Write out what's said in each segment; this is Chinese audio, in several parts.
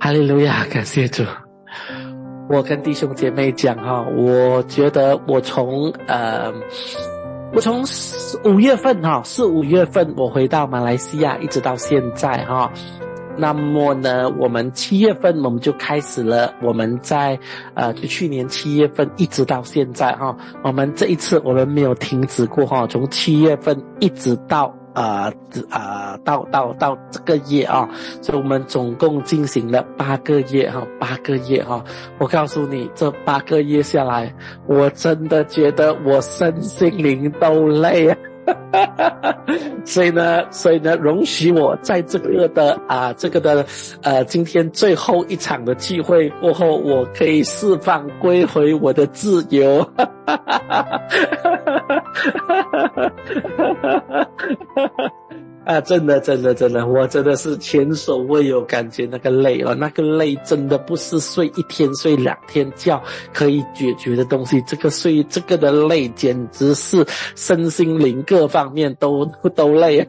哈利路亚，感谢主。我跟弟兄姐妹讲哈，我觉得我从5月份哈，4、5月份我回到马来西亚，一直到现在哈。那么呢，我们7月份我们就开始了，我们在就去年7月份一直到现在哈，我们这一次我们没有停止过哈，从7月份一直到到这个月啊，所以我们总共进行了8个月哈。我告诉你，这8个月下来，我真的觉得我身心灵都累啊。所以呢，容许我在这个的今天最后一场的聚会过后，我可以释放归回我的自由。真的，我真的是前所未有感觉那个累哦，那个累真的不是睡1天睡2天觉可以解决的东西，这个的累简直是身心灵各方面都累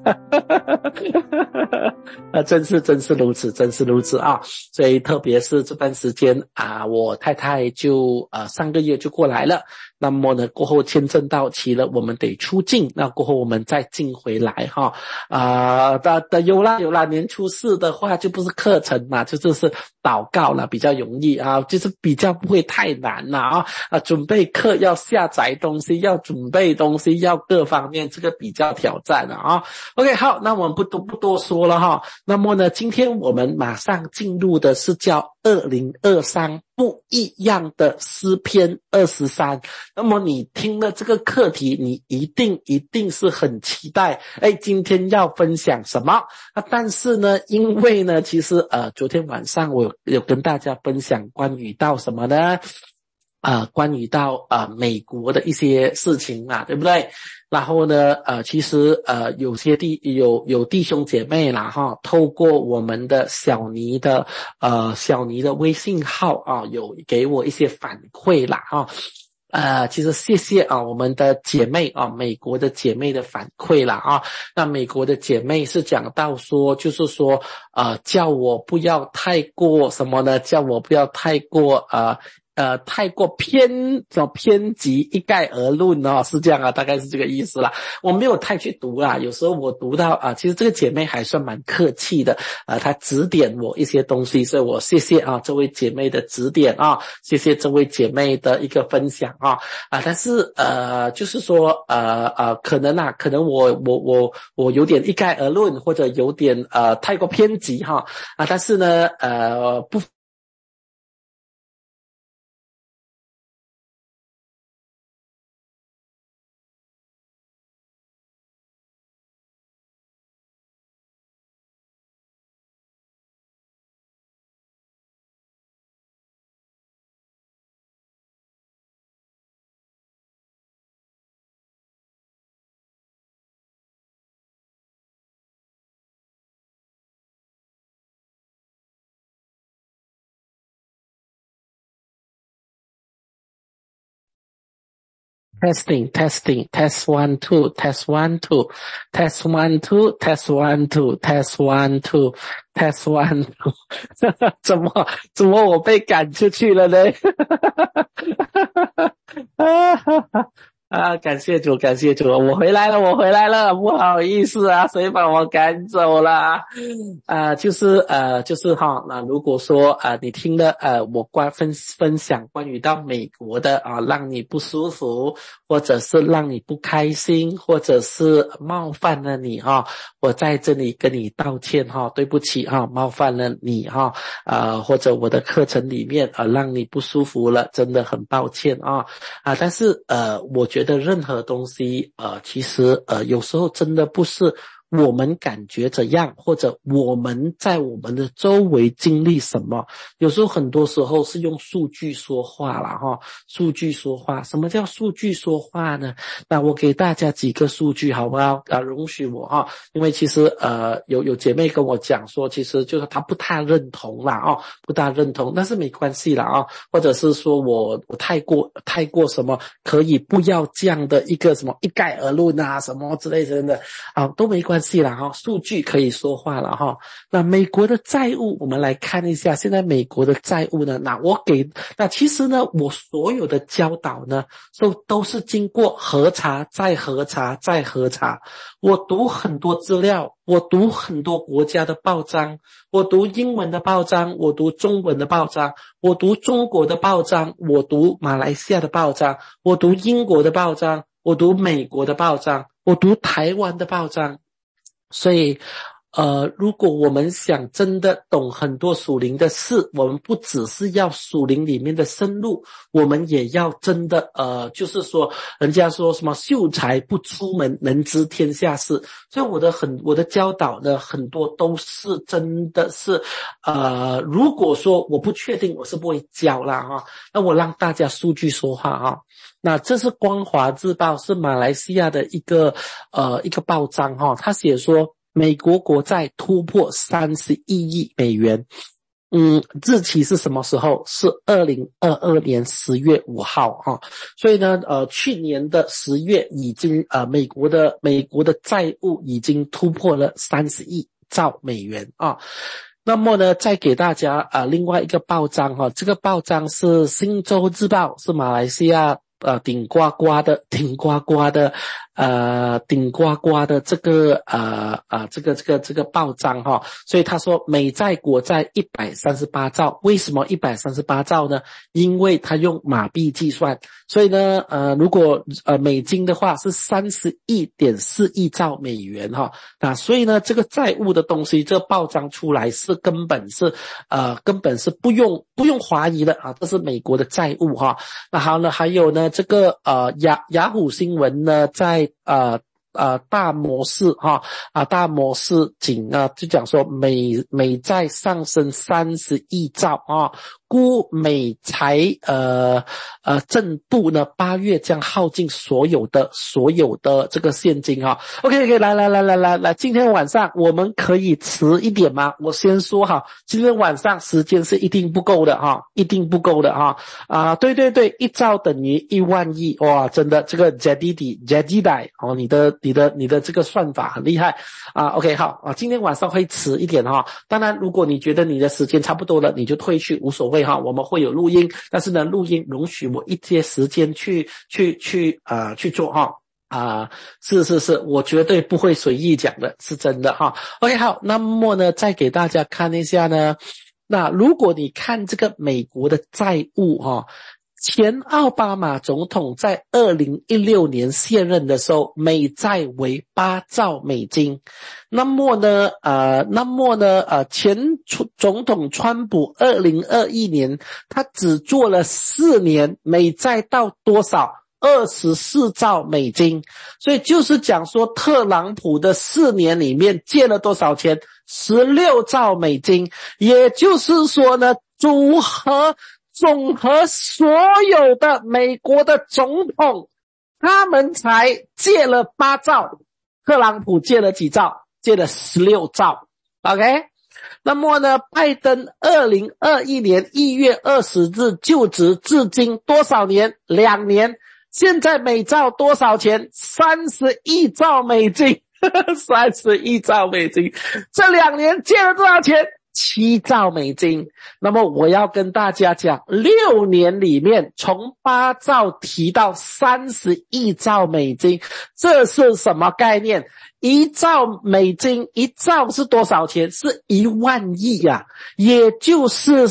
真是如此啊！所以特别是这段时间我太太就上个月就过来了，那么呢过后签证到期了，我们得出境，那过后我们再进回来哈。有啦，年初4的话就不是课程嘛，就是祷告了，比较容易啊，就是比较不会太难啦准备课要下载东西，要准备东西，要各方面，这个比较挑战了OK， 好，那我们不多说了哈。那么呢，今天我们马上进入的是叫2023不一样的诗篇23。那么你听了这个课题，你一定是很期待今天要分享什么但是呢，因为呢其实昨天晚上我有跟大家分享关于到什么呢关于到美国的一些事情嘛，对不对？然后呢其实有些有弟兄姐妹啦透过我们的小尼的微信号有给我一些反馈啦其实谢谢我们的姐妹美国的姐妹的反馈啦那美国的姐妹是讲到说，就是说叫我不要太过什么呢？叫我不要太过太过偏激一概而论是这样大概是这个意思啦。我没有太去读啦，有时候我读到其实这个姐妹还算蛮客气的她指点我一些东西，所以我谢谢这位姐妹的指点谢谢这位姐妹的一个分享但是就是说可能我有点一概而论，或者有点太过偏激但是呢不Testing, test 1 2 test 1 2 test 1 2 test 1 2 test 1 2 test 1 2 怎么我被赶出去了呢？感谢主，我回来了，不好意思谁把我赶走了就是那如果说你听了我分享关于到美国的让你不舒服，或者是让你不开心，或者是冒犯了你我在这里跟你道歉对不起冒犯了你或者我的课程里面让你不舒服了，真的很抱歉但是我觉得任何东西其实有时候真的不是我们感觉怎样，或者我们在我们的周围经历什么，有时候很多时候是用数据说话啦数据说话。什么叫数据说话呢？那我给大家几个数据好不好容许我因为其实有姐妹跟我讲说，其实就是她不太认同啦不大认同，但是没关系啦或者是说我太过什么，可以不要这样的一个什么一概而论什么之类的都没关关系啦哈，数据可以说话了哈。那美国的债务，我们来看一下，现在美国的债务呢，那其实呢，我所有的教导呢，都是经过核查再核查再核查。我读很多资料，我读很多国家的报章，我读英文的报章，我读中文的报章，我读中国的报章，我读马来西亚的报章，我读英国的报章，我读美国的报章，我读台湾的报章。所以如果我们想真的懂很多属灵的事，我们不只是要属灵里面的深入，我们也要真的就是说人家说什么秀才不出门能知天下事。所以我的教导呢，很多都是真的是如果说我不确定，我是不会教啦哈。那我让大家数据说话哈。那这是光华日报，是马来西亚的一个报章哈，他写说美国国债突破31亿美元。日期是什么时候？是2022年10月5号哈。所以呢去年的10月已经美国的债务已经突破了30兆美元啊。那么呢再给大家另外一个报章哈，这个报章是星洲日报，是马来西亚顶呱呱的这个报章哈。所以他说美债国债138兆，为什么138兆呢？因为他用马币计算，所以呢如果美金的话是31.4亿兆美元哈。那所以呢这个债务的东西，这个报章出来是根本是不用怀疑的啊，这是美国的债务哈。那好呢，还有呢这个雅虎新闻呢在大摩市井就讲说美债上升30亿兆啊，估美财政部呢8月将耗尽所有的这个现金哈。OK， 来，今天晚上我们可以迟一点吗？我先说哈，今天晚上时间是一定不够的哈，对，1兆等于1万亿，哇，真的这个 Jadidai 哦，你的这个算法很厉害OK， 好今天晚上会迟一点哈。当然如果你觉得你的时间差不多了，你就退去无所谓哈，我们会有录音，但是呢录音容许我一些时间去做哈。是，我绝对不会随意讲的，是真的哈。OK， 好，那么呢再给大家看一下呢，那如果你看这个美国的债务哈，前奥巴马总统在2016年卸任的时候，美债为8兆美金。那么呢前总统川普2021年他只做了4年，美债到多少？24兆美金。所以就是讲说特朗普的4年里面借了多少钱？16兆美金。也就是说呢总和所有的美国的总统，他们才借了8兆，特朗普借了几兆？借了16兆。 OK， 那么呢拜登2021年1月20日就职至今多少年？2年。现在美债多少钱？31兆美金31兆美金。这2年借了多少钱？7兆美金。那么我要跟大家讲，6年里面从8兆提到31兆美金，这是什么概念？1兆美金，1兆是多少钱？是1万亿啊，也就是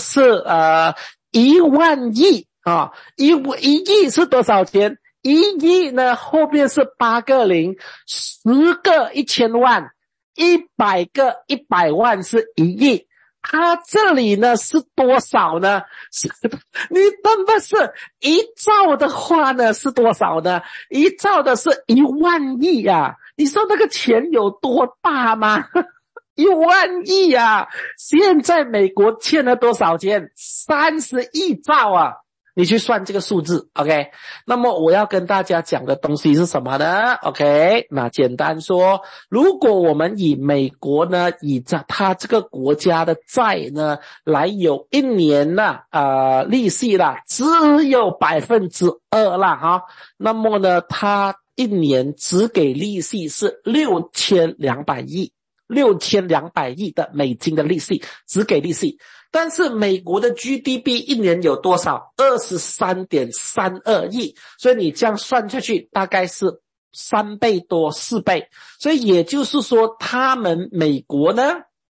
1万亿啊，1亿是多少钱？1亿呢后边是8个零，10个1000万，100个100万是1亿。它这里呢是多少呢？你真的是1兆的话呢是多少呢？1兆的是1万亿啊，你说那个钱有多大吗？1万亿啊！现在美国欠了多少钱？31兆啊！你去算这个数字 ，OK？ 那么我要跟大家讲的东西是什么呢 ？OK？ 那简单说，如果我们以美国呢，以它这个国家的债呢，来有1年呢，利息啦，只有2%啦哈。那么呢，它一年只给利息是6200亿，6200亿的美金的利息，只给利息。但是美国的 GDP 一年有多少 ?23.32 亿，所以你这样算下去大概是3倍多4倍，所以也就是说他们美国呢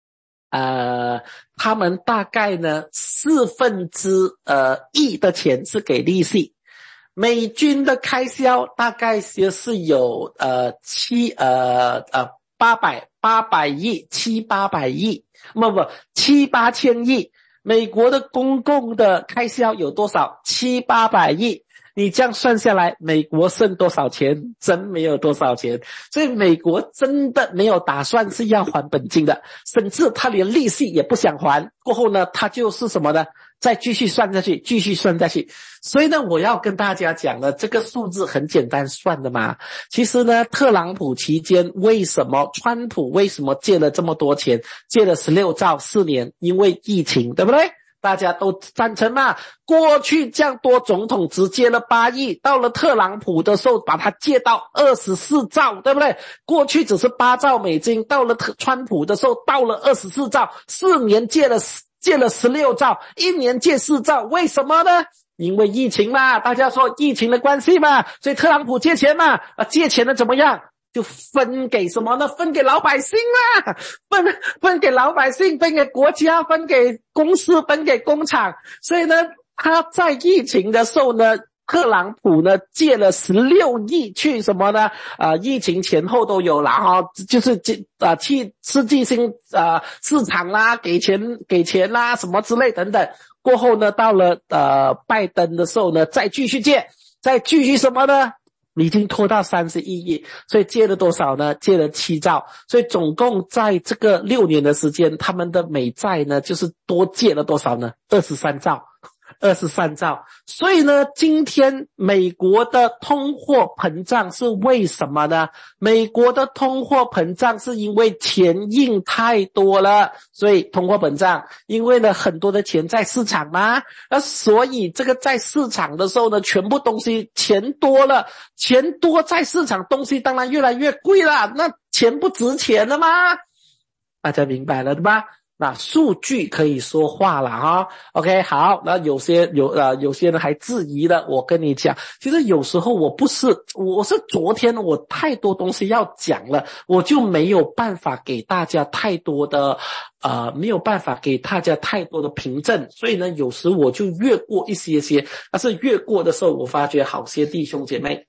他们大概呢1/4的钱是给利息，美军的开销大概就是有800亿700-800亿，7-8千亿。美国的公共的开销有多少 ?700-800亿。你这样算下来，美国剩多少钱？真没有多少钱。所以美国真的没有打算是要还本金的，甚至他连利息也不想还。过后呢，他就是什么呢？再继续算下去，继续算下去。所以呢，我要跟大家讲的这个数字很简单算的嘛。其实呢，特朗普期间川普为什么借了这么多钱？借了16兆4年，因为疫情，对不对？大家都赞成嘛。过去这样多总统只借了8亿，到了特朗普的时候把它借到24兆，对不对？过去只是8兆美金，到了川普的时候到了24兆，4年借了16兆，1年借4兆，为什么呢？因为疫情嘛，大家说疫情的关系嘛，所以特朗普借钱嘛，借钱的怎么样？就分给什么呢？分给老百姓啦，分给老百姓，分给国家，分给公司，分给工厂。所以呢，他在疫情的时候呢，特朗普呢借了16亿去什么呢？疫情前后都有啦哈，就是去刺激性市场啦，给钱啦什么之类等等。过后呢，到了拜登的时候呢，再继续借，再继续什么呢？已经拖到31亿，所以借了多少呢？借了7兆，所以总共在这个6年的时间，他们的美债呢就是多借了多少呢？23兆。所以呢，今天美国的通货膨胀是为什么呢？美国的通货膨胀是因为钱印太多了，所以通货膨胀。因为呢，很多的钱在市场嘛，所以这个在市场的时候呢，全部东西钱多了，钱多在市场，东西当然越来越贵了，那钱不值钱了吗？大家明白了对吧？那数据可以说话了哈 ，OK 好，那有些人还质疑了，我跟你讲，其实有时候我是昨天我太多东西要讲了，我就没有办法给大家太多的凭证，所以呢，有时我就越过一些，但是越过的时候，我发觉好些弟兄姐妹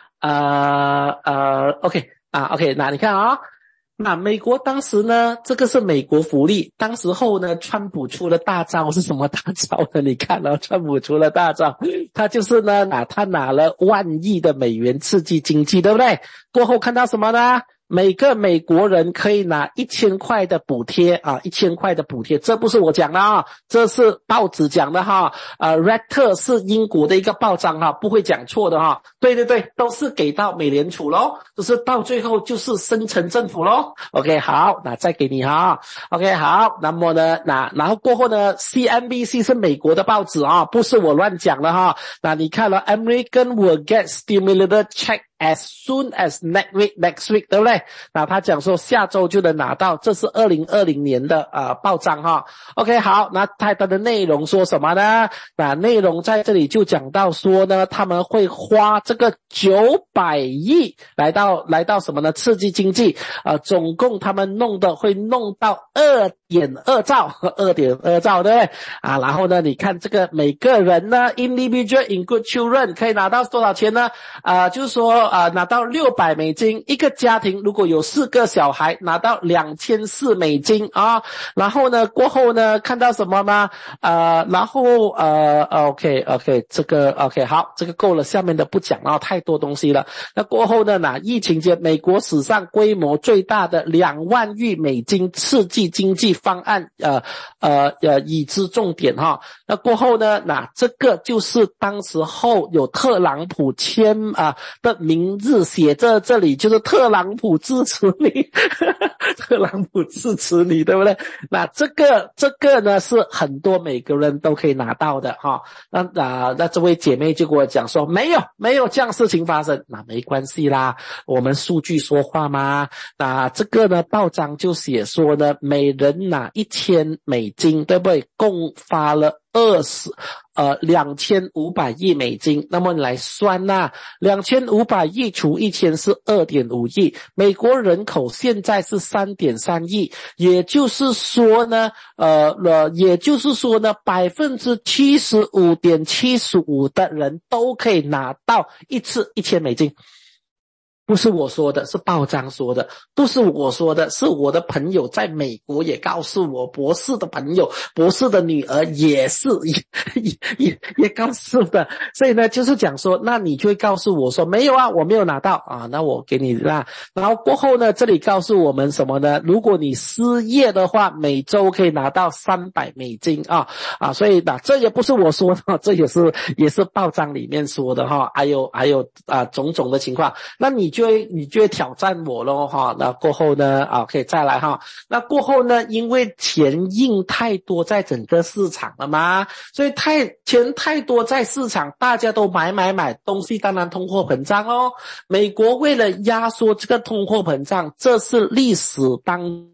，OK 那你看啊。那美国当时呢，这个是美国福利，当时候呢，川普出了大招，是什么大招呢？你看了，川普出了大招，他就是呢，他拿了1万亿的美元刺激经济，对不对？过后看到什么呢？每个美国人可以拿1000块的补贴，1000块的补贴，这不是我讲的啊，这是报纸讲的哈。Reuters 是英国的一个报章哈，不会讲错的哈。对，都是给到美联储咯，就是到最后就是深层政府咯。OK， 好，那再给你哈。OK， 好，那么呢，然后过后呢 ，CNBC 是美国的报纸啊，不是我乱讲的哈。那你看了 ，American will get stimulator check as soon as next week， 对不对？那他讲说下周就能拿到，这是2020年的报章哈。OK， 好，那它的内容说什么呢？那内容在这里就讲到说呢，他们会花这个900亿来到什么呢？刺激经济，总共他们会弄到2.2兆，对不对？然后呢，你看这个每个人呢 ，individual include children 可以拿到多少钱呢？就是说拿到$600，一个家庭如果有4个小孩，拿到$2400啊。然后呢，过后呢，看到什么吗？然后OK， 这个 OK 好，这个够了，下面的不讲了，太多东西了。那过后呢，疫情间美国史上规模最大的2万亿美金刺激经济方案已知重点哈。那过后呢，那这个就是当时候有特朗普的名字写在这里，就是特朗普支持你特朗普支持你，对不对？那这个呢是很多每个人都可以拿到的哈。那这位姐妹就跟我讲说没有这样事情发生，那没关系啦，我们数据说话嘛。那这个呢报章就写说呢，每人拿$1000，对不对？共发了2500亿美金。那么你来算呐，2500亿除1000是2.5亿，美国人口现在是3.3亿，也就是说呢75.75%的人都可以拿到一次$1000。不是我说的，是报章说的，不是我说的，是我的朋友在美国也告诉我，博士的朋友，博士的女儿也告诉的。所以呢就是讲说，那你就会告诉我说没有啊，我没有拿到啊，那我给你那。然后过后呢，这里告诉我们什么呢？如果你失业的话，每周可以拿到$300所以这也不是我说的，这也是报章里面说的哈。还有种种的情况，那你就会挑战我咯哈。那过后呢可以再来哈。那过后呢，因为钱印太多在整个市场了嘛，所以钱太多在市场，大家都买东西，当然通货膨胀哦。美国为了压缩这个通货膨胀，这是历史当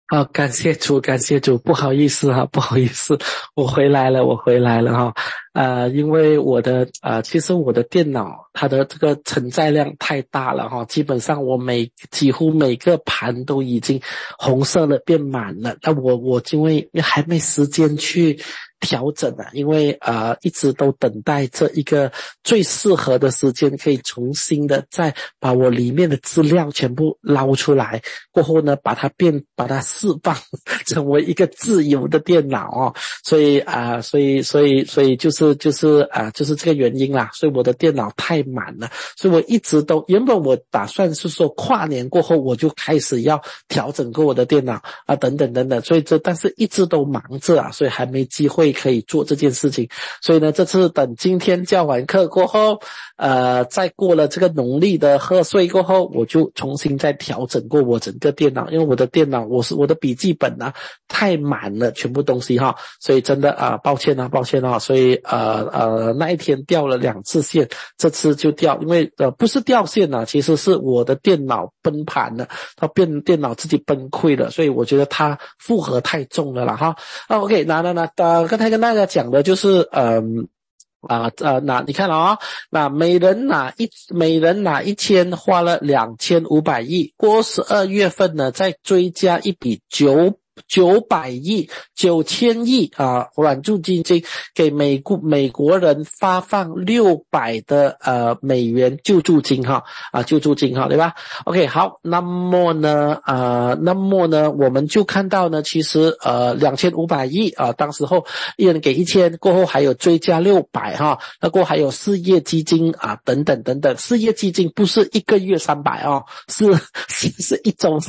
好，感谢主，感谢主，不好意思哈，不好意思，我回来了哈。因为其实我的电脑它的这个承载量太大了哈，基本上几乎每个盘都已经红色了，变满了。那我因为还没时间去调整啊，因为一直都等待这一个最适合的时间，可以重新的再把我里面的资料全部捞出来，过后呢把它释放成为一个自由的电脑哦。所以就是这个原因啦，所以我的电脑太满了，所以我一直都原本我打算是说跨年过后我就开始要调整过我的电脑等等，所以但是一直都忙着所以还没机会可以做这件事情。所以呢这次等今天教完课过后再过了这个农历的贺岁过后，我就重新再调整过我整个电脑，因为我的电脑我的笔记本太满了全部东西哈，所以真的抱歉所以那一天掉了2次线，这次就掉，因为不是掉线其实是我的电脑崩盘了，电脑自己崩溃了，所以我觉得它负荷太重了啦哈。OK， 刚才跟大家讲的就是那你看那每人拿1000，花了2500亿，过12月份呢再追加一笔900亿9000亿援助基金，给美国人发放600的美元救助金救助金对吧 ？OK， 好，那么呢我们就看到呢，其实2500亿当时候一人给1000，过后还有追加600那过后还有事业基金等等，事业基金不是一个月300是一周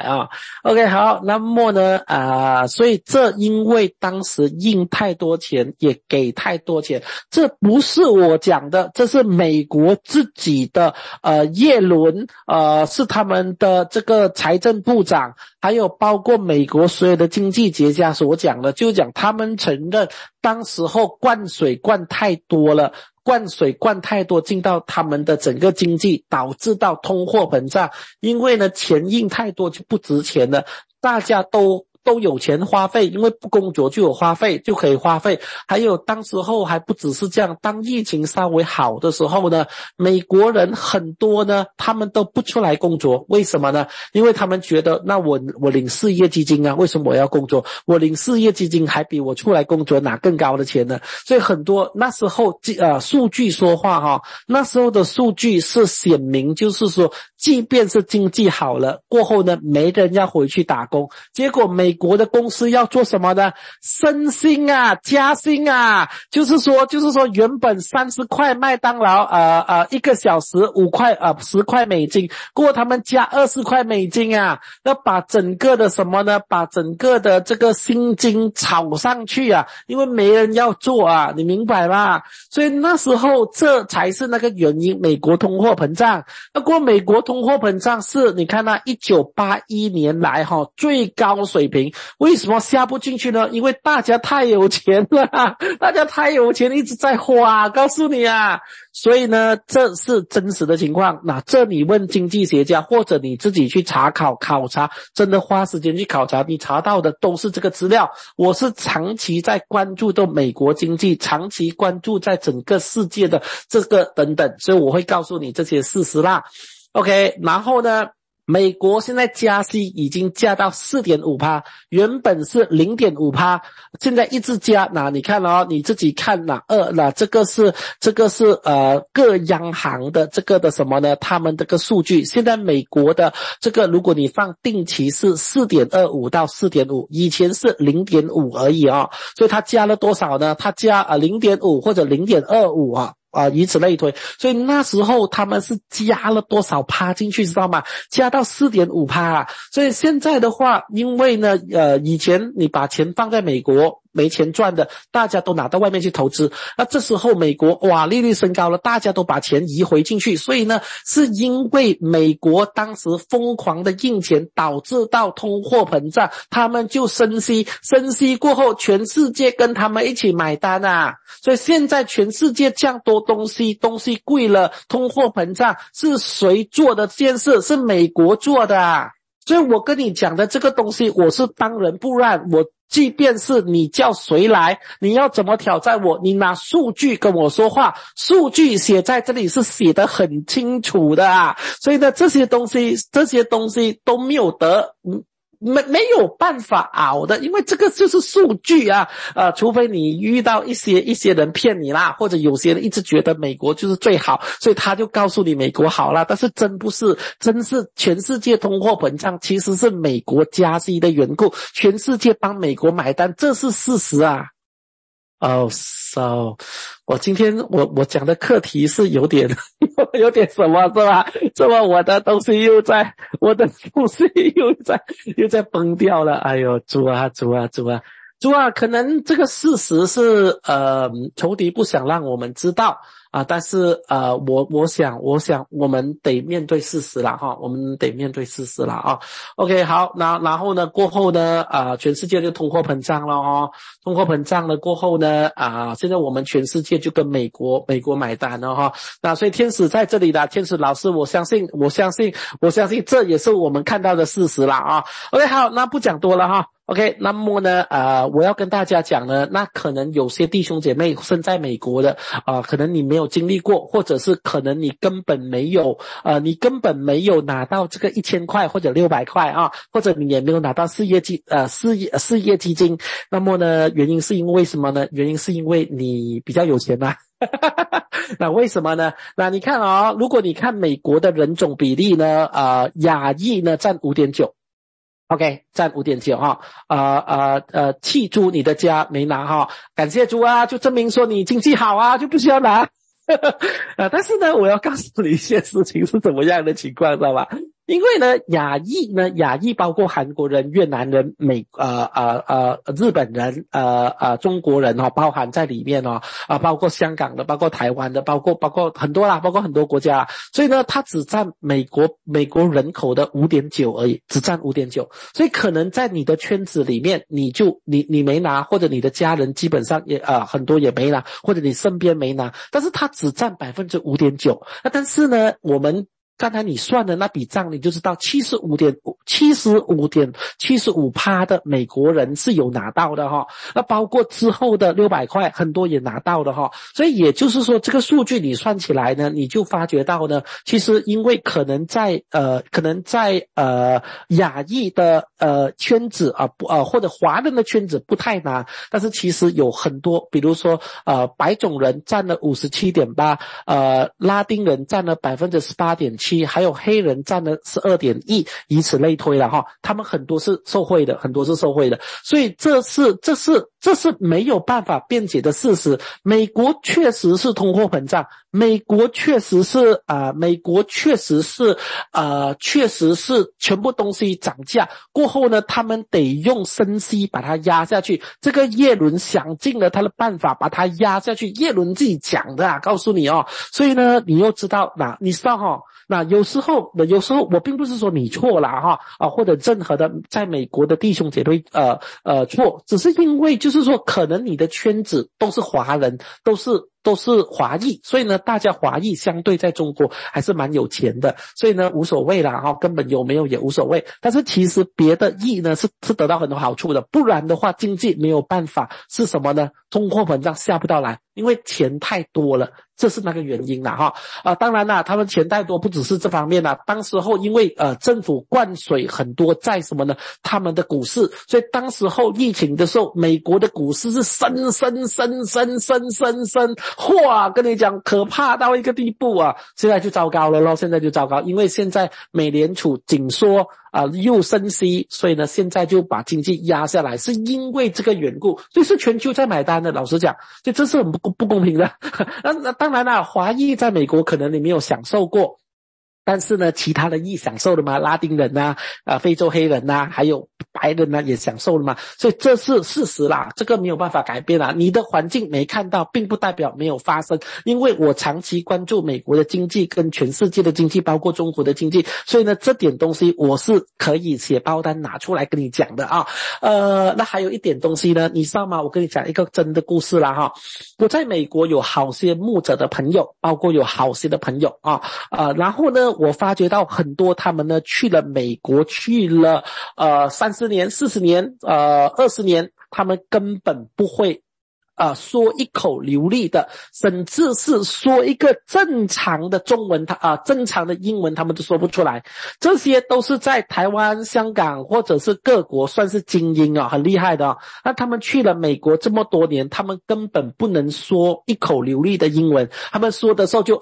300OK， 好，那么呢所以这因为当时印太多钱也给太多钱，这不是我讲的，这是美国自己的耶伦是他们的这个财政部长，还有包括美国所有的经济学家所讲的，就讲他们承认当时候灌水灌太多了，灌水灌太多进到他们的整个经济，导致到通货膨胀，因为呢钱印太多就不值钱了，大家都有钱花费，因为不工作就有花费，就可以花费。还有当时候还不只是这样，当疫情稍微好的时候呢，美国人很多呢他们都不出来工作，为什么呢？因为他们觉得那我领失业基金为什么我要工作？我领失业基金还比我出来工作拿更高的钱呢？所以很多那时候数据说话那时候的数据是显明，就是说即便是经济好了过后呢，没人要回去打工，结果美国的公司要做什么呢？升薪加薪就是说原本30块麦当劳1个小时5块10块美金，过后他们加20块美金那把整个的什么呢？把整个的这个薪金炒上去因为没人要做你明白吗？所以那时候这才是那个原因，美国通货膨胀。不过美国通货膨胀是你看1981年来最高水平，为什么下不进去呢？因为大家太有钱了大家太有钱一直在花告诉你所以呢这是真实的情况。那这你问经济学家或者你自己去考察，真的花时间去考察，你查到的都是这个资料。我是长期在关注的美国经济，长期关注在整个世界的这个等等，所以我会告诉你这些事实啦。OK， 然后呢美国现在加息已经加到 4.5%， 原本是 0.5%， 现在一直加。那你看你自己看这个是各央行的这个的什么呢？他们这个数据，现在美国的这个如果你放定期是 4.25 到 4.5， 以前是 0.5 而已所以它加了多少呢？它加0.5 或者 0.25以此类推，所以那时候他们是加了多少趴进去知道吗？加到 4.5%所以现在的话，因为呢以前你把钱放在美国没钱赚的，大家都拿到外面去投资，那这时候美国利率升高了，大家都把钱移回进去，所以呢是因为美国当时疯狂的印钱导致到通货膨胀，他们就升息过后全世界跟他们一起买单所以现在全世界这样多东西贵了，通货膨胀是谁做的这件事？是美国做的所以我跟你讲的这个东西，我是当仁不让。我即便是你叫谁来，你要怎么挑战我，你拿数据跟我说话，数据写在这里是写得很清楚的啊。所以呢，这些东西都没有得没有办法熬的，因为这个就是数据啊，除非你遇到一些人骗你啦，或者有些人一直觉得美国就是最好，所以他就告诉你美国好啦，但是真不是，真是全世界通货膨胀其实是美国加息的缘故，全世界帮美国买单，这是事实啊。so 我今天我讲的课题是有点什么是吧？这么我的东西又在崩掉了。哎呦，主啊，可能这个事实是仇敌不想让我们知道啊，但是我想我们得面对事实了哈，我们得面对事实了啊。OK， 好，然后呢过后呢全世界就通货膨胀了哦，通货膨胀了过后呢现在我们全世界就跟美国买单了哈。那所以天使在这里的天使老师，我相信这也是我们看到的事实了啊。OK， 好，那不讲多了哈。OK， 那么呢我要跟大家讲呢，那可能有些弟兄姐妹身在美国的可能你没有经历过，或者是可能你根本没有拿到这个1000块或者600块啊，或者你也没有拿到事业基金。那么呢原因是因为什么呢？原因是因为你比较有钱嘛。那为什么呢？那你看如果你看美国的人种比例呢亚裔呢占 5.9%。OK， 占 5.9 哈，弃租你的家没拿哈，感谢主啊，就证明说你经济好啊，就不需要拿。但是呢，我要告诉你一些事情是怎么样的情况，知道吧？因为呢，亚裔包括韩国人、越南人、日本人、中国人包含在里面包括香港的，包括台湾的，包括很多啦，包括很多国家。所以呢，它只占美国人口的 5.9 而已，只占 5.9。所以可能在你的圈子里面，你没拿，或者你的家人基本上也很多也没拿，或者你身边没拿，但是它只占 5.9%。但是呢，我们刚才你算的那笔账，你就知道75% 的美国人是有拿到的哈。那包括之后的600块，很多也拿到的哈。所以也就是说，这个数据你算起来呢，你就发觉到呢，其实因为可能在亚裔的圈子或者华人的圈子不太拿，但是其实有很多，比如说白种人占了 57.8%，拉丁人占了 18.7%，还有黑人占了 12.1%， 以此类推了哈，他们很多是受惠的，所以这是没有办法辩解的事实。美国确实是通货膨胀，美国确实是全部东西涨价过后呢，他们得用升息把它压下去。这个耶伦想尽了他的办法把它压下去，耶伦自己讲的告诉你所以呢，你又知道你知道那有时候我并不是说你错了或者任何的在美国的弟兄姐妹错，只是因为就是说可能你的圈子都是华人，都是华裔，所以呢大家华裔相对在中国还是蛮有钱的，所以呢无所谓啦根本有没有也无所谓。但是其实别的裔呢是得到很多好处的，不然的话经济没有办法，是什么呢？通货膨胀下不到来，因为钱太多了，这是那个原因啦当然啦，他们钱太多不只是这方面啦，当时候因为政府灌水很多在什么呢？他们的股市，所以当时候疫情的时候，美国的股市是升，哇，跟你讲可怕到一个地步现在就糟糕了咯，因为现在美联储紧缩又升息，所以呢现在就把经济压下来，是因为这个缘故，所以是全球在买单的，老实讲，所以这是很不公平的。那当然啦，华裔在美国可能你没有享受过，但是呢其他的裔享受了嘛，拉丁人非洲黑人还有白人也享受了嘛，所以这是事实啦，这个没有办法改变啦。你的环境没看到并不代表没有发生，因为我长期关注美国的经济跟全世界的经济，包括中国的经济，所以呢这点东西我是可以写包单拿出来跟你讲的那还有一点东西呢，你知道吗？我跟你讲一个真的故事啦我在美国有好些牧者的朋友，包括有好些的朋友然后呢我发觉到很多他们呢去了美国，去了30年、40年、20年，他们根本不会说一口流利的，甚至是说一个正常的中文，正常的英文他们都说不出来。这些都是在台湾、香港或者是各国算是精英啊，很厉害的。那他们去了美国这么多年，他们根本不能说一口流利的英文，他们说的时候就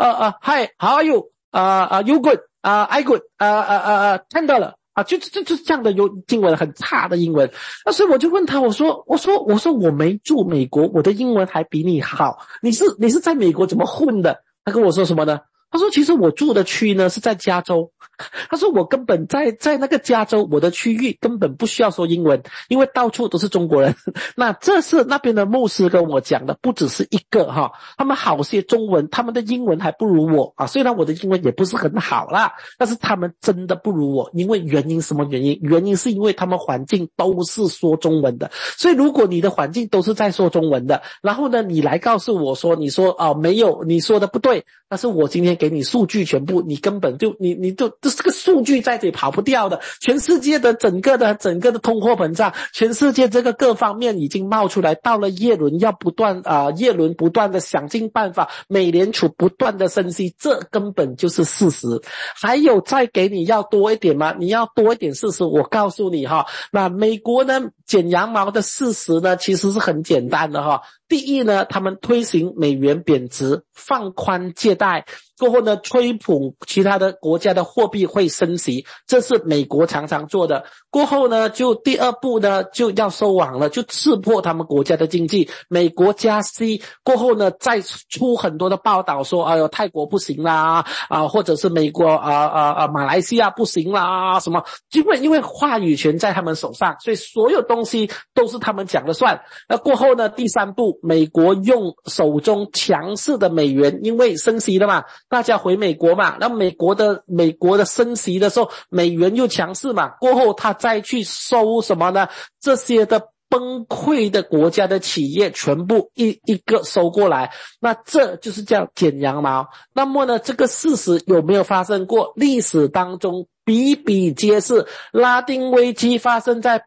Hi, how are you? You good? I good? 看到了。就是这样的英文很差的英文。所以我就问他，我说我没住美国，我的英文还比你好。你是在美国怎么混的？他跟我说什么呢？他说其实我住的区呢是在加州。他说我根本在那个加州，我的区域根本不需要说英文，因为到处都是中国人。那这是那边的牧师跟我讲的，不只是一个哈，他们好些中文，他们的英文还不如我虽然我的英文也不是很好啦，但是他们真的不如我。因为原因什么原因？原因是因为他们环境都是说中文的。所以如果你的环境都是在说中文的，然后呢你来告诉我说你说没有，你说的不对，但是我今天给你数据全部，你根本就你就这个数据在这里跑不掉的。全世界的整个的通货膨胀，全世界这个各方面已经冒出来，到了耶伦要耶伦不断的想尽办法，美联储不断的升息，这根本就是事实。还有再给你要多一点吗？你要多一点事实，我告诉你那美国呢剪羊毛的事实呢其实是很简单的第一呢，他们推行美元贬值，放宽借贷，过后呢吹捧其他的国家的货币会升息，这是美国常常做的。过后呢就第二步呢就要收网了，就刺破他们国家的经济。美国加息过后呢再出很多的报道说泰国不行啦或者是美国马来西亚不行啦什么，因为话语权在他们手上，所以所有东西都是他们讲了算。那过后呢第三步，美国用手中强势的美元，因为升息了嘛，大家回美国嘛，那美国的升息的时候美元又强势嘛，过后他再去收什么呢？这些的崩溃的国家的企业全部一个收过来，那这就是叫剪羊毛。那么呢这个事实有没有发生过？历史当中比比皆是。拉丁危机发生在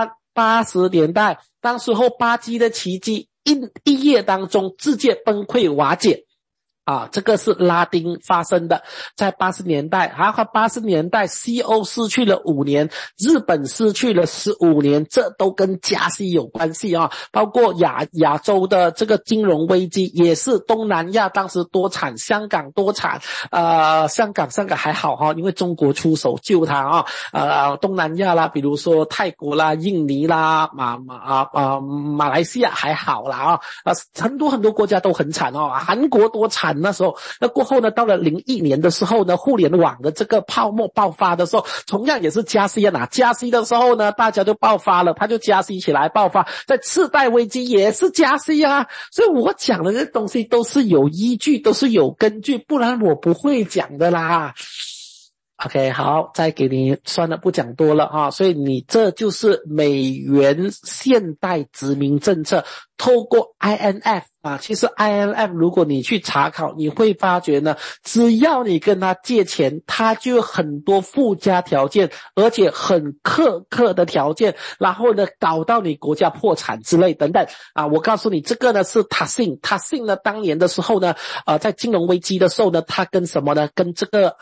80年代，当时候巴基的奇迹一夜当中世界崩溃瓦解这个是拉丁发生的，在80年代80年代西欧失去了5年，日本失去了15年，这都跟加息有关系包括亚洲的这个金融危机也是，东南亚当时多惨，香港多惨香港还好因为中国出手救它东南亚啦，比如说泰国啦、印尼啦、马来西亚还好啦很多国家都很惨韩国多惨。那时候那过后呢到了01年的时候呢，互联网的这个泡沫爆发的时候，同样也是加息加息的时候呢大家就爆发了，它就加息起来爆发。在次贷危机也是加息所以我讲的这东西都是有依据，都是有根据，不然我不会讲的啦。OK， 好，再给你算了，不讲多了所以你这就是美元现代殖民政策，透过 IMF 其实 IMF 如果你去查考，你会发觉呢，只要你跟他借钱，他就有很多附加条件，而且很苛刻的条件，然后呢搞到你国家破产之类等等我告诉你，这个呢是塔信呢当年的时候呢在金融危机的时候呢，他跟什么呢？跟这个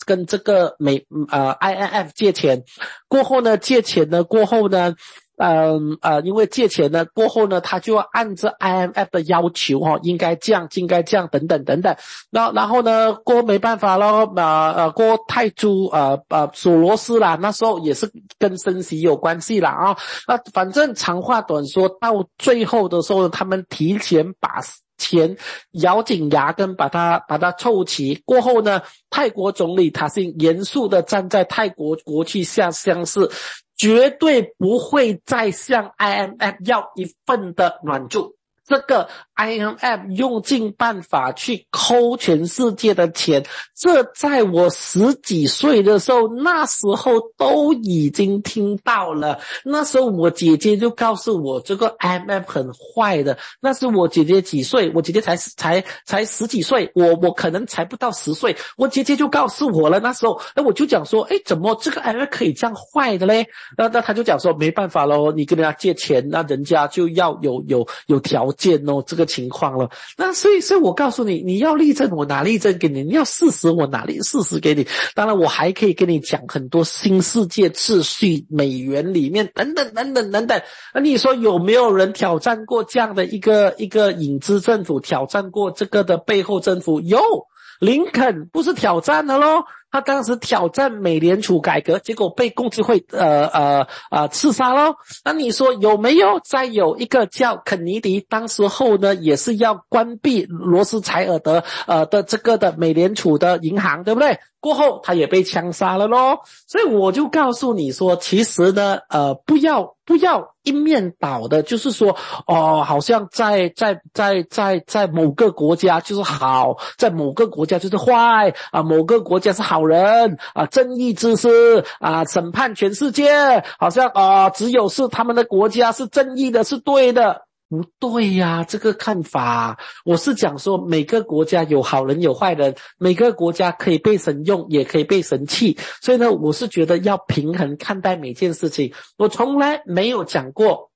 IMF 借钱，过后呢借钱呢过后呢因为借钱呢过后呢，他就要按着 IMF 的要求应该这样等等，然后呢过没办法咯过泰铢索罗斯啦，那时候也是跟升息有关系啦反正长话短说，到最后的时候他们提前把钱咬紧牙根把它凑齐。过后呢，泰国总理塔信严肃的站在泰国国旗下相视，绝对不会再向 IMF 要一份的软助这个 IMF 用尽办法去抠全世界的钱，这在我10几岁的时候，那时候都已经听到了。那时候我姐姐就告诉我，这个 IMF 很坏的。那时我姐姐几岁？我姐姐才10几岁，我可能才不到10岁，我姐姐就告诉我了。那时候，我就讲说，怎么这个 IMF 可以这样坏的嘞？那她就讲说，没办法咯，你跟人家借钱，那人家就要有条件哦，这个情况了。那所以我告诉你，你要例证我拿例证给你，你要事实我拿事实给你。当然我还可以跟你讲很多新世界秩序美元里面等等。那你说有没有人挑战过这样的一个影子政府，挑战过这个的背后政府？有，林肯不是挑战了咯，他当时挑战美联储改革，结果被共济会刺杀咯。那你说有没有？再有一个叫肯尼迪，当时候呢也是要关闭罗斯柴尔德的这个的美联储的银行，对不对？过后他也被枪杀了咯。所以我就告诉你说，其实呢不要一面倒的，就是说好像在某个国家就是好，在某个国家就是坏某个国家是好人正义之师审判全世界，好像只有是他们的国家是正义的，是对的。不对呀，这个看法，我是讲说每个国家有好人有坏人，每个国家可以被神用，也可以被神弃，所以呢，我是觉得要平衡看待每件事情。我从来没有讲过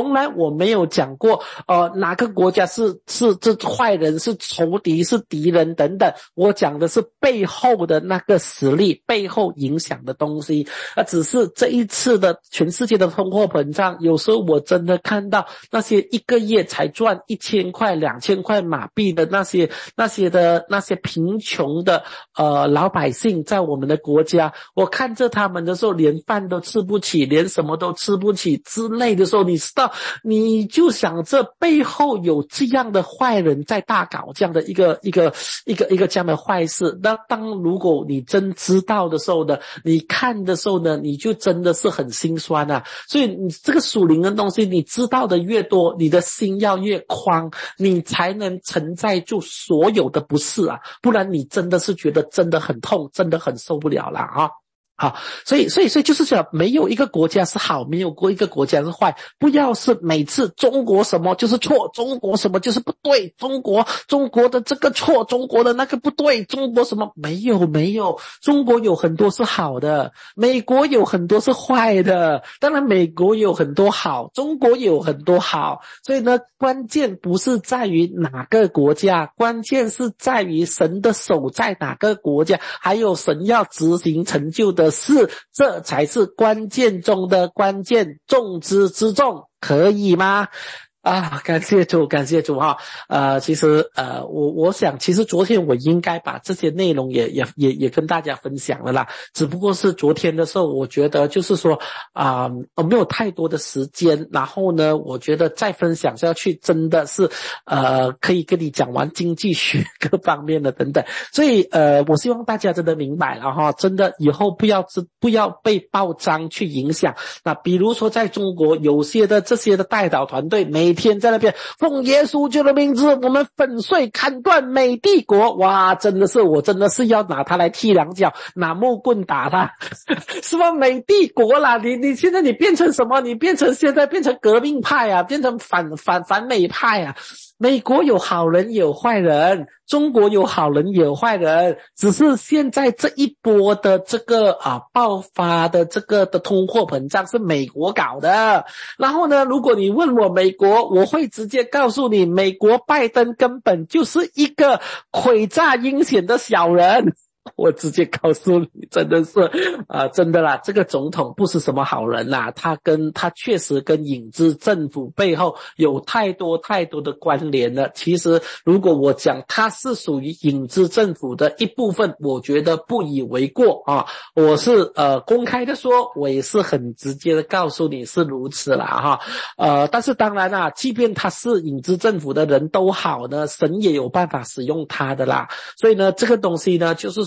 哪个国家是这坏人，是仇敌，是敌人等等。我讲的是背后的那个实力，背后影响的东西。只是这一次的全世界的通货膨胀，有时候我真的看到那些一个月才赚1000块、2000块马币的那些贫穷的老百姓，在我们的国家，我看着他们的时候，连饭都吃不起，连什么都吃不起之类的时候，你就想这背后有这样的坏人在大搞这样的一个这样的坏事。那如果你真知道的时候呢，你看的时候呢，你就真的是很心酸啊。所以你这个属灵的东西，你知道的越多，你的心要越宽，你才能承载住所有的不是啊，不然你真的是觉得真的很痛，真的很受不了了啊。好，所以就是讲，没有一个国家是好，没有一个国家是坏。不要是每次中国什么就是错，中国什么就是不对，中国的这个错，中国的那个不对，中国什么没有，中国有很多是好的，美国有很多是坏的，当然美国有很多好，中国有很多好。所以呢，关键不是在于哪个国家，关键是在于神的手在哪个国家，还有神要执行成就的事，这才是关键中的关键，重之之重，可以吗？感谢主哈。其实我想其实昨天我应该把这些内容也跟大家分享了啦，只不过是昨天的时候我觉得就是说没有太多的时间，然后呢我觉得再分享下去真的是可以跟你讲完经济学各方面的等等。所以我希望大家真的明白了哈，真的以后不要被报章去影响。那比如说在中国有些的这些的代祷团队每天在那边奉耶稣基督的名字，我们粉碎砍断美帝国，哇，我真的是要拿他来踢两脚，拿木棍打他什么美帝国啦，你现在你变成什么？你现在变成革命派啊，变成反美派啊。美国有好人有坏人，中国有好人有坏人，只是现在这一波的这个爆发的这个的通货膨胀是美国搞的。然后呢，如果你问我美国，我会直接告诉你，美国拜登根本就是一个诡诈阴险的小人。我直接告诉你，真的是真的啦，这个总统不是什么好人啦，他确实跟影子政府背后有太多的关联了。其实如果我讲他是属于影子政府的一部分，我觉得不以为过啊。我是公开的说，我也是很直接的告诉你是如此啦哈。但是当然啦，即便他是影子政府的人都好呢，神也有办法使用他的啦。所以呢，这个东西呢，就是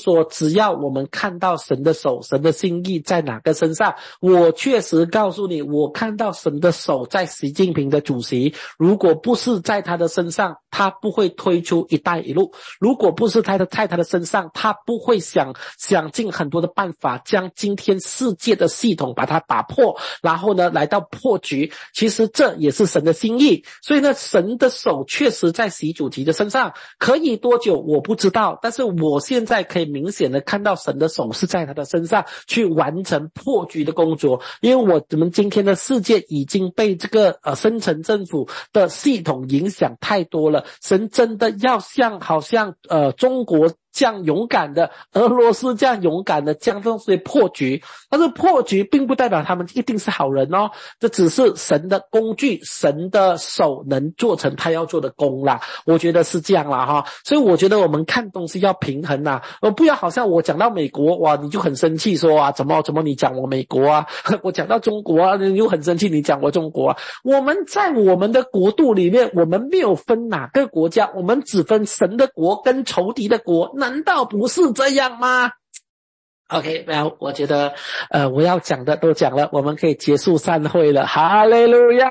说只要我们看到神的手，神的心意在哪个身上，我确实告诉你，我看到神的手在习近平的主席，如果不是在他的身上，他不会推出一带一路，如果不是在他的身上，他不会想尽很多的办法将今天世界的系统把它打破，然后呢来到破局。其实这也是神的心意，所以呢神的手确实在习主席的身上，可以多久我不知道，但是我现在可以明显的看到神的手是在他的身上去完成破局的工作。因为我们今天的世界已经被这个深层政府的系统影响太多了，神真的要好像中国这样勇敢的，俄罗斯这样勇敢的将这东西破局，但是破局并不代表他们一定是好人哦，这只是神的工具，神的手能做成他要做的工啦，我觉得是这样啦哈。所以我觉得我们看东西要平衡啦，不要好像我讲到美国哇你就很生气说啊怎么你讲我美国啊，我讲到中国啊你就很生气你讲我中国啊。我们在我们的国度里面，我们没有分哪个国家，我们只分神的国跟仇敌的国，难道不是这样吗？OK， 我觉得我要讲的都讲了，我们可以结束散会了。哈利路亚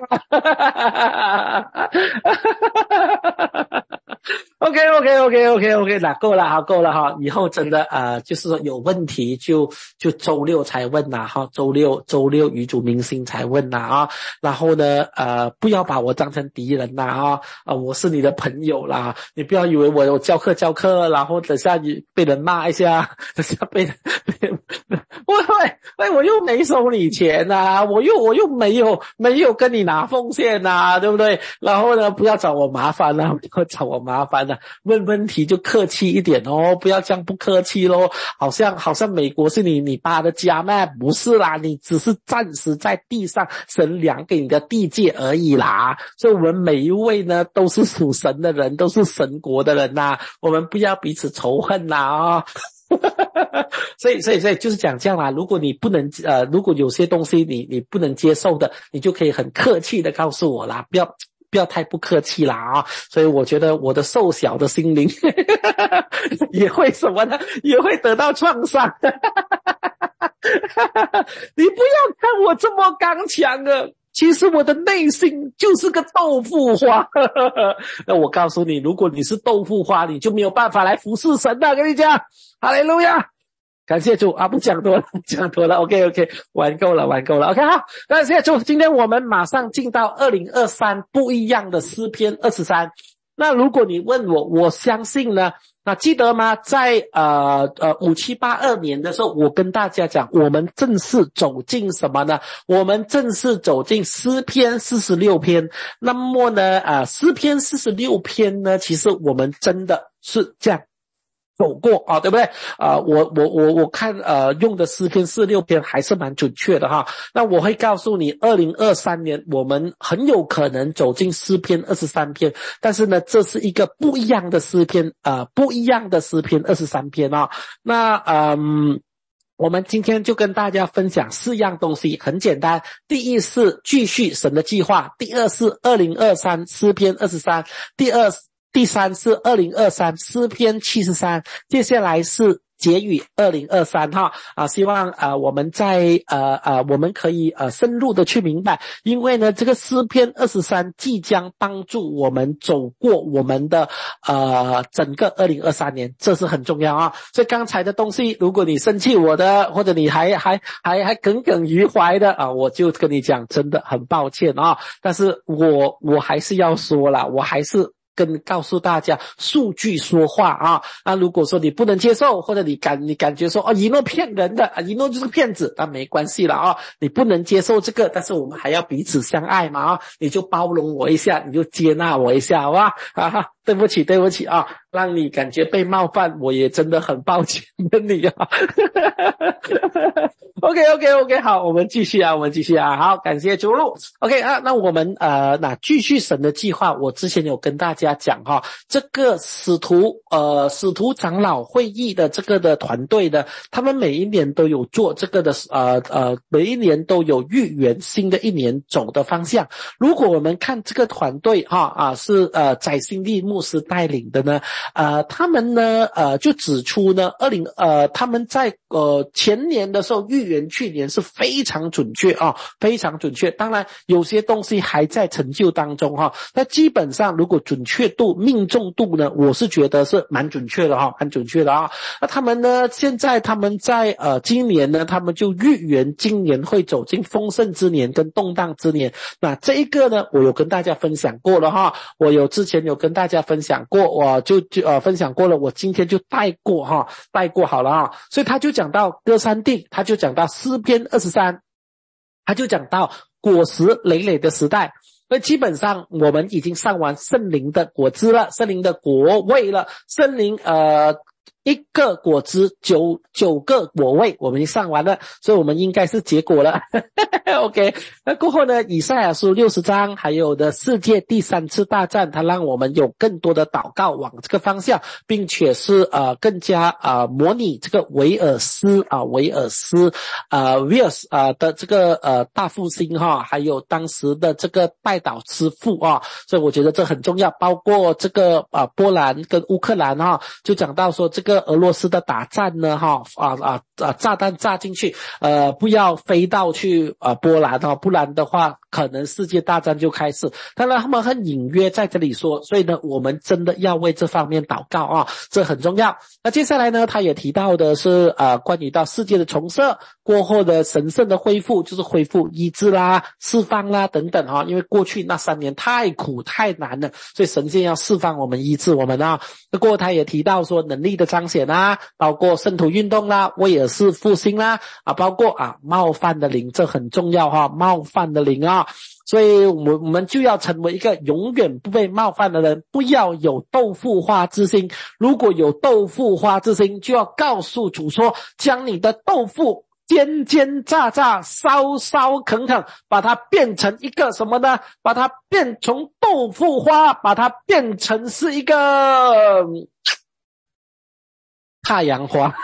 OK， 那够了哈，够了哈。以后真的就是说有问题就周六才问啦哈，周六语主明星才问啦啊。然后呢不要把我当成敌人啦啊，我是你的朋友啦，你不要以为我有教课，然后等下你被人骂一下，等下被喂，我又没收你钱啊，我又没有跟你拿奉献啊，对不对？然后呢不要找我麻烦啊，不要找我麻烦啊，问问题就客气一点哦，不要这样不客气咯，好像美国是你爸的家咩？不是啦，你只是暂时在地上神量给你的地界而已啦。所以我们每一位呢都是属神的人，都是神国的人呐，我们不要彼此仇恨啦所以就是讲这样啦。如果你不能如果有些东西你不能接受的，你就可以很客气的告诉我啦，不要太不客气啦啊！所以我觉得我的瘦小的心灵也会什么呢？也会得到创伤。你不要看我这么刚强啊，其实我的内心就是个豆腐花。那我告诉你，如果你是豆腐花，你就没有办法来服侍神的，跟你讲，哈利路亚。感谢主啊，不讲多了 OK， 玩够了 OK 好，感谢主。今天我们马上进到2023不一样的诗篇23。那如果你问我相信呢，那记得吗？在5782年的时候，我跟大家讲，我们正式走进什么呢？我们正式走进诗篇46篇。那么呢诗篇46篇呢，其实我们真的是这样走过啊，对不对？我看用的诗篇46篇还是蛮准确的哈。那我会告诉你2023年我们很有可能走进诗篇23篇，但是呢这是一个不一样的诗篇不一样的诗篇23篇啊。那我们今天就跟大家分享4样东西，很简单。第一是继续神的计划，第二是2023诗篇23，第三是2023诗篇73，接下来是结语2023哈希望我们我们可以深入的去明白，因为呢这个诗篇23即将帮助我们走过我们的整个2023年，这是很重要啊。所以刚才的东西如果你生气我的，或者你还耿耿于怀的我就跟你讲真的很抱歉啊。但是我还是要说啦，我还是告诉大家数据说话啊。那如果说你不能接受，或者你感觉说一诺骗人的一诺就是骗子，那没关系了啊。你不能接受这个，但是我们还要彼此相爱嘛你就包容我一下，你就接纳我一下好吧对不起让你感觉被冒犯，我也真的很抱歉的你 OK，好，我们继续啊，好，感谢主路。OK 啊，那我们那继续神的计划，我之前有跟大家讲哈，这个使徒长老会议的这个的团队的，他们每一年都有做这个的每一年都有预言新的一年走的方向。如果我们看这个团队是翟新立牧师带领的呢，他们呢就指出呢他们在前年的时候预言去年是非常准确非常准确。当然有些东西还在成就当中那基本上如果准确度命中度呢，我是觉得是蛮准确的蛮准确的那他们呢现在他们在今年呢，他们就预言今年会走进丰盛之年跟动荡之年。那这一个呢我有跟大家分享过了我之前有跟大家分享过，我就分享过了，我今天就带过好了所以他就讲到歌珊地，他就讲到诗篇23，他就讲到果实累累的时代。那基本上我们已经上完圣灵的果子了，圣灵的果味了，圣灵一个果子九个果味，我们已经上完了，所以我们应该是结果了OK， 那过后呢，以赛亚书60章还有的世界第3次大战，它让我们有更多的祷告往这个方向，并且是更加模拟这个威尔斯的这个大复兴还有当时的这个拜岛之父所以我觉得这很重要。包括这个波兰跟乌克兰就讲到说这个俄罗斯的打战呢炸弹炸进去不要飞到去波兰不然的话可能世界大战就开始。当然他们很隐约在这里说，所以呢我们真的要为这方面祷告这很重要。那接下来呢他也提到的是关于到世界的重设过后的神圣的恢复，就是恢复医治啦释放啦等等因为过去那3年太苦太难了，所以神现在要释放我们医治我们不过他也提到说能力的彰显包括圣徒运动啦威尔士复兴啦包括冒犯的灵，这很重要冒犯的灵所以我们就要成为一个永远不被冒犯的人，不要有豆腐花之心。如果有豆腐花之心，就要告诉主说，将你的豆腐煎煎炸炸烧烧啃啃，把它变成一个什么呢？把它变从豆腐花把它变成是一个太阳花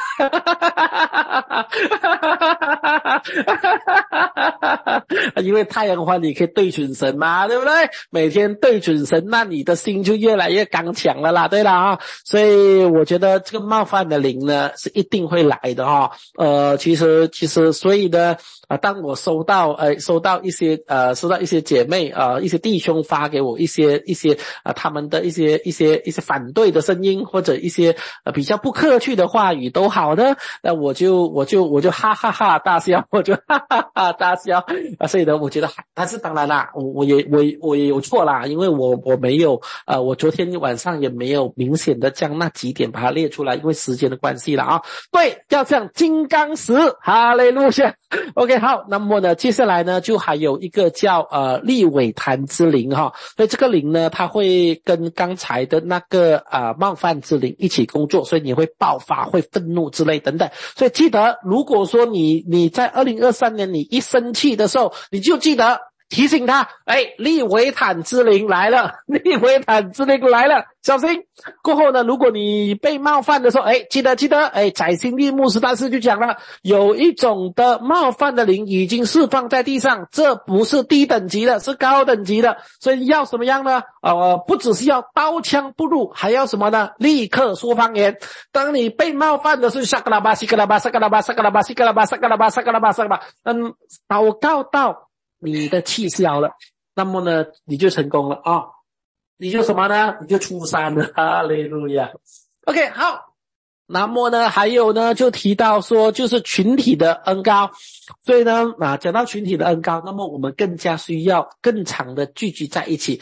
因为太阳花你可以对准神嘛，对不对？每天对准神，那你的心就越来越刚强了啦，对啦所以我觉得这个冒犯的灵呢是一定会来的其实所以呢当我收到一些姐妹一些弟兄发给我一些他们的一些反对的声音，或者一些比较不客气的话语都好的，那我就哈哈哈大笑，我就哈哈哈大笑所以呢我觉得但是当然啦，我也有错啦，因为我没有我昨天晚上也没有明显的将那几点把它列出来，因为时间的关系啦对，要像金刚石，哈利路亚OK， 好，那么呢接下来呢就还有一个叫利尾坛之灵所以这个灵呢它会跟刚才的那个冒犯之灵一起工作，所以你会爆发会愤怒之类等等。所以记得如果说你在2023年你一生气的时候，你就记得提醒他利维坦之灵来了，利维坦之灵来了，小心。过后呢如果你被冒犯的时候记得翟新立牧师大师就讲了，有一种的冒犯的灵已经释放在地上，这不是低等级的，是高等级的。所以要什么样呢不只是要刀枪不入，还要什么呢？立刻说方言。当你被冒犯的是沙格拉巴西格拉巴沙格拉巴沙格拉巴西格拉巴沙格拉巴沙格拉巴沙格拉巴祷告到你的气消了，那么呢你就成功了你就什么呢？你就出山了，哈利路亚。 OK， 好，那么呢还有呢就提到说就是群体的恩膏。所以呢讲到群体的恩膏，那么我们更加需要更长的聚集在一起，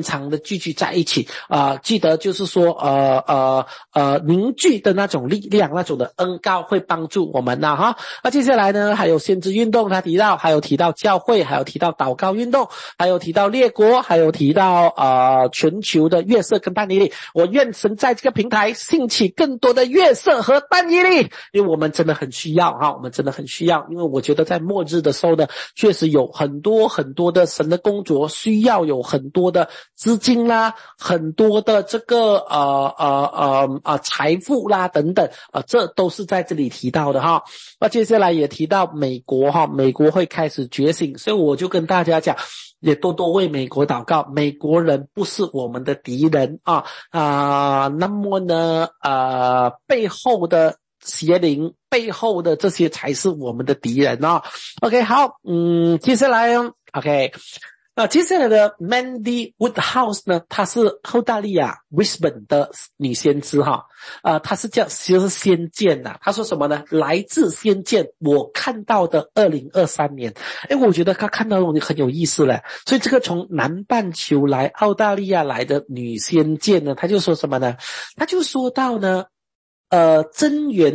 记得就是说凝聚的那种力量，那种的恩膏会帮助我们那接下来呢还有先知运动，他还有提到教会，还有提到祷告运动，还有提到列国，还有提到全球的月色跟但以理。我愿神在这个平台兴起更多的月建设和单一力，因为我们真的很需要哈，我们真的很需要，因为我觉得在末日的时候呢，确实有很多的神的工作需要有很多的资金啦，很多的这个财富啦等等这都是在这里提到的哈。那接下来也提到美国哈，美国会开始觉醒，所以我就跟大家讲，也多多为美国祷告，美国人不是我们的敌人那么呢背后的邪灵，背后的这些才是我们的敌人OK 好，接下来OK接下来的 Mandy Woodhouse 呢，她是澳大利亚 Brisbane 的女先知她是其实是先见她说什么呢？来自先见我看到的2023年。我觉得她看到的东西很有意思了。所以这个从南半球来澳大利亚来的女先见呢，她就说什么呢？她就说到呢箴言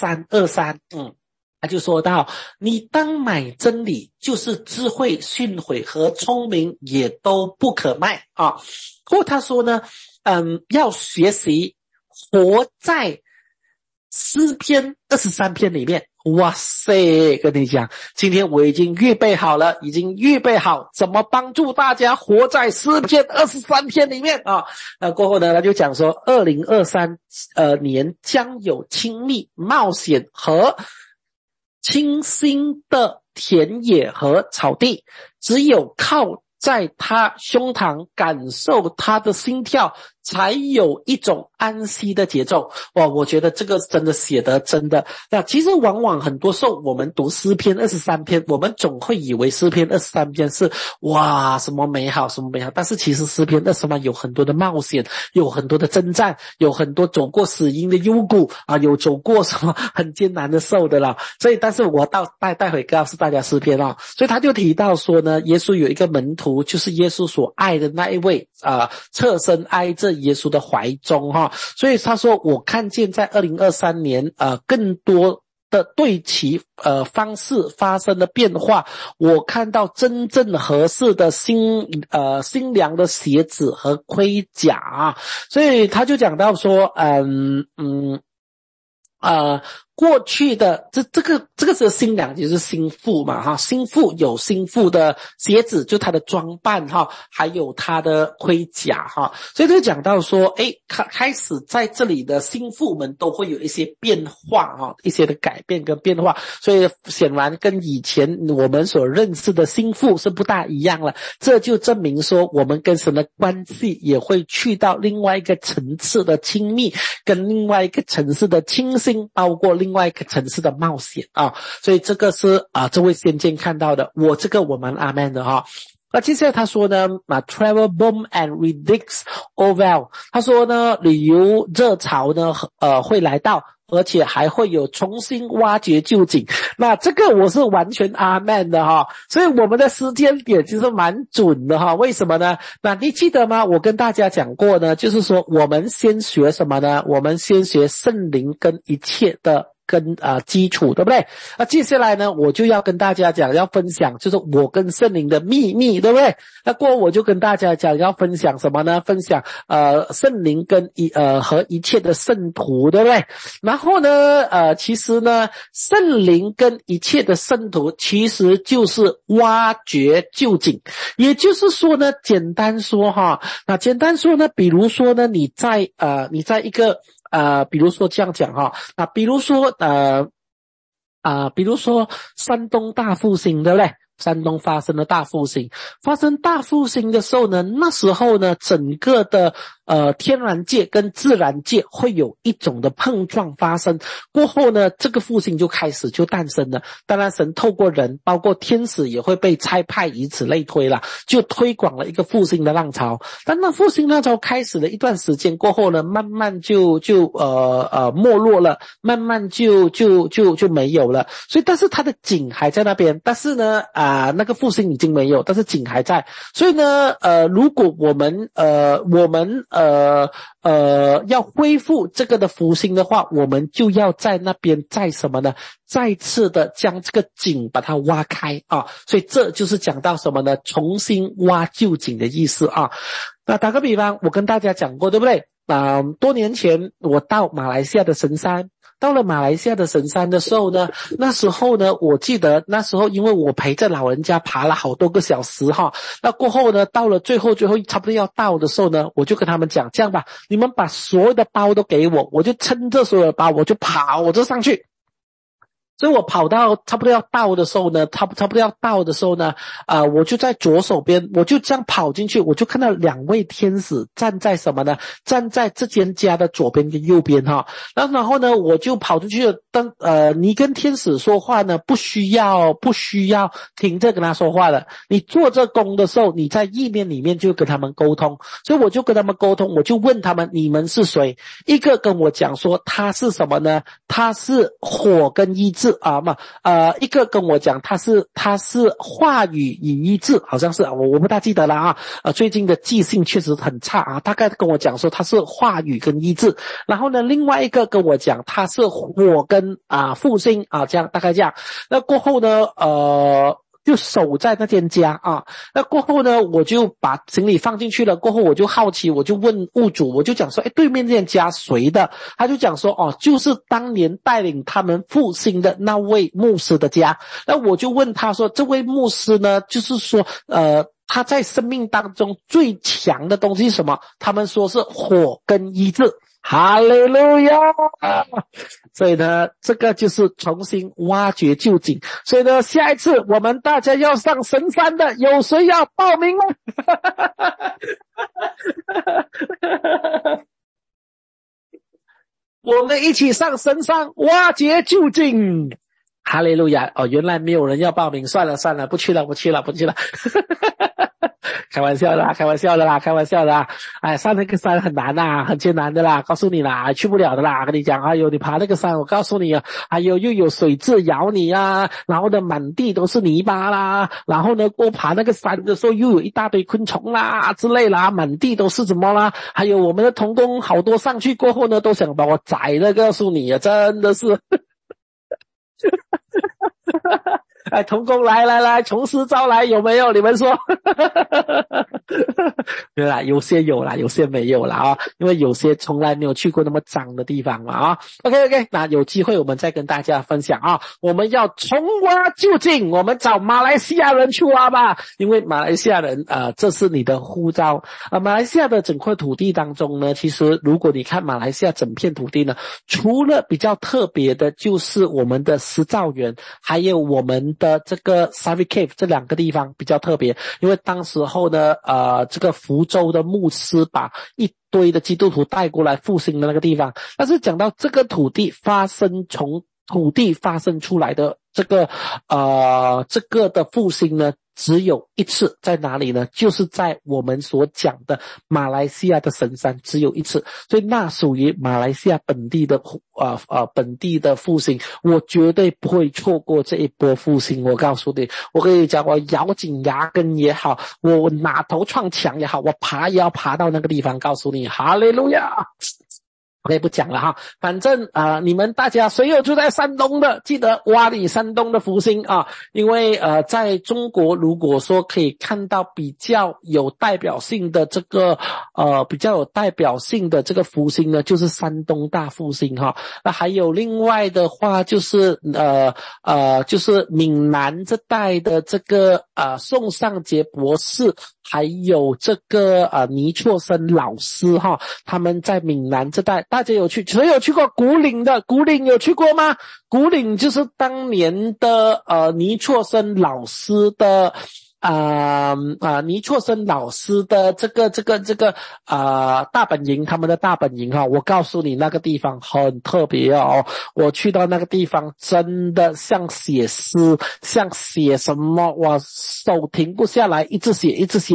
2323他就说到，你当买真理，就是智慧、训诲和聪明也都不可卖或他说呢要学习活在诗篇23篇里面。哇塞，跟你讲，今天我已经预备好了，怎么帮助大家活在诗篇23篇里面过后呢，他就讲说2023年将有亲密、冒险和清新的田野和草地，只有靠在他胸膛感受他的心跳，才有一种安息的节奏。哇，我觉得这个真的写得真的。那其实往往很多时候我们读诗篇23篇，我们总会以为诗篇23篇是哇什么美好，但是其实诗篇23有很多的冒险，有很多的征战，有很多走过死荫的幽谷有走过什么很艰难的受的啦。所以但是我待会告诉大家诗篇所以他就提到说呢，耶稣有一个门徒，就是耶稣所爱的那一位侧身挨着耶稣的怀中所以他说我看见在2023年更多的对其方式发生了变化，我看到真正合适的新良的鞋子和盔甲所以他就讲到说过去的这个是新娘，就是新妇嘛新妇有新妇的鞋子，就她的装扮还有她的盔甲所以就讲到说开始在这里的新妇们都会有一些变化一些的改变跟变化，所以显然跟以前我们所认识的新妇是不大一样了。这就证明说我们跟神的关系也会去到另外一个层次的亲密，跟另外一个层次的清新，包括另外一个层次的冒险所以这个是这位先见看到的，我蛮阿们的那接下来他说呢travel boom and redix overall， 他说呢旅游热潮呢会来到，而且还会有重新挖掘旧景。那这个我是完全阿们的所以我们的时间点其实蛮准的为什么呢？那你记得吗？我跟大家讲过呢，就是说我们先学什么呢？我们先学圣灵跟一切的跟基础，对不对？那接下来呢，我就要跟大家讲，要分享就是我跟圣灵的秘密，对不对？那过后我就跟大家讲要分享什么呢？分享圣灵跟和一切的圣徒，对不对？然后呢其实呢圣灵跟一切的圣徒其实就是挖掘旧景。也就是说呢，简单说呢，比如说呢你在一个比如说这样讲比如说山东大复兴，对不对？山东发生了大复兴，发生大复兴的时候呢，那时候呢整个的天然界跟自然界会有一种的碰撞发生，过后呢这个复兴就开始就诞生了。当然神透过人，包括天使也会被差派，以此类推了，就推广了一个复兴的浪潮。但那复兴浪潮开始了一段时间过后呢，慢慢就没落了，慢慢就没有了。所以但是它的景还在那边，但是呢那个复兴已经没有，但是景还在。所以呢如果我们要恢复这个的复兴的话，我们就要在那边再什么呢？再次的将这个井把它挖开所以这就是讲到什么呢？重新挖旧井的意思那打个比方，我跟大家讲过，对不对？ 多年前我到马来西亚的神山，到了马来西亚的神山的时候呢，那时候呢，我记得那时候因为我陪着老人家爬了好多个小时哈，那过后呢，到了最后差不多要到的时候呢，我就跟他们讲，这样吧，你们把所有的包都给我，我就撑着所有的包，我就跑，我就上去。所以我跑到差不多要到的时候呢，我就在左手边，我就这样跑进去，我就看到2位天使站在什么呢？站在这间家的左边跟右边哈。然后呢，我就跑进去了。你跟天使说话呢，不需要停着跟他说话的。你做这工的时候，你在意念里面就跟他们沟通。所以我就跟他们沟通，我就问他们你们是谁？一个跟我讲说他是什么呢？他是火跟意志。一个跟我讲他是话语与意志，好像是我不大记得了啊。最近的记性确实很差啊，大概跟我讲说他是话语跟意志。然后呢，另外一个跟我讲他是火跟复兴啊，这样大概这样。那过后呢，就守在那间家啊。那过后呢，我就把行李放进去了。过后我就好奇，我就问屋主，我就讲说，对面这间家谁的？他就讲说，就是当年带领他们复兴的那位牧师的家。那我就问他说，这位牧师呢，就是说，他在生命当中最强的东西是什么？他们说是火跟医治。哈利路亚！所以呢，这个就是重新挖掘旧景。所以呢，下一次我们大家要上神山的，有谁要报名吗？我们一起上神山挖掘旧景。哈利路亚！原来没有人要报名，算了，不去了。开玩笑的啦。哎，上那个山很难啊，很艰难的啦，告诉你啦，去不了的啦，跟你讲。你爬那个山，我告诉你啊，又有水蛭咬你啊，然后呢，满地都是泥巴啦，然后呢，过爬那个山的时候，又有一大堆昆虫啦之类啦，满地都是什么啦，还有我们的同工好多上去过后呢，都想把我宰了，告诉你啊，真的是。同工来，从实招来，有没有？你们说？对啦，有些有啦，有些没有啦啊，因为有些从来没有去过那么脏的地方嘛啊。OK， 那有机会我们再跟大家分享啊。我们要重挖旧景，我们找马来西亚人去挖吧，因为马来西亚人这是你的护照马来西亚的整块土地当中呢，其实如果你看马来西亚整片土地呢，除了比较特别的就是我们的石造园，还有我们的这个 Savvy Cave 这2个地方比较特别，因为当时候呢这个福州的牧师把一堆的基督徒带过来复兴的那个地方。但是讲到这个从土地发生出来的这个的复兴呢，只有一次，在哪里呢？就是在我们所讲的马来西亚的神山，只有一次，所以那属于马来西亚本地的复兴，我绝对不会错过这一波复兴。我告诉你，我跟你讲，我咬紧牙根也好，我拿头撞墙也好，我爬也要爬到那个地方，告诉你，哈利路亚。OK， 不讲了哈，反正你们大家谁有住在山东的，记得挖你山东的福星啊，因为在中国如果说可以看到比较有代表性的这个福星呢，就是山东大复兴哈。那还有另外的话就是就是闽南这带的这个宋尚杰博士，还有这个倪错生老师哈，他们在闽南这带，大家谁有去过古岭的？古岭有去过吗？古岭就是当年的倪错生老师的倪错生老师的这个大本营，他们的大本营哈，我告诉你那个地方很特别哦，我去到那个地方真的像写诗，像写什么，我手停不下来，一直写。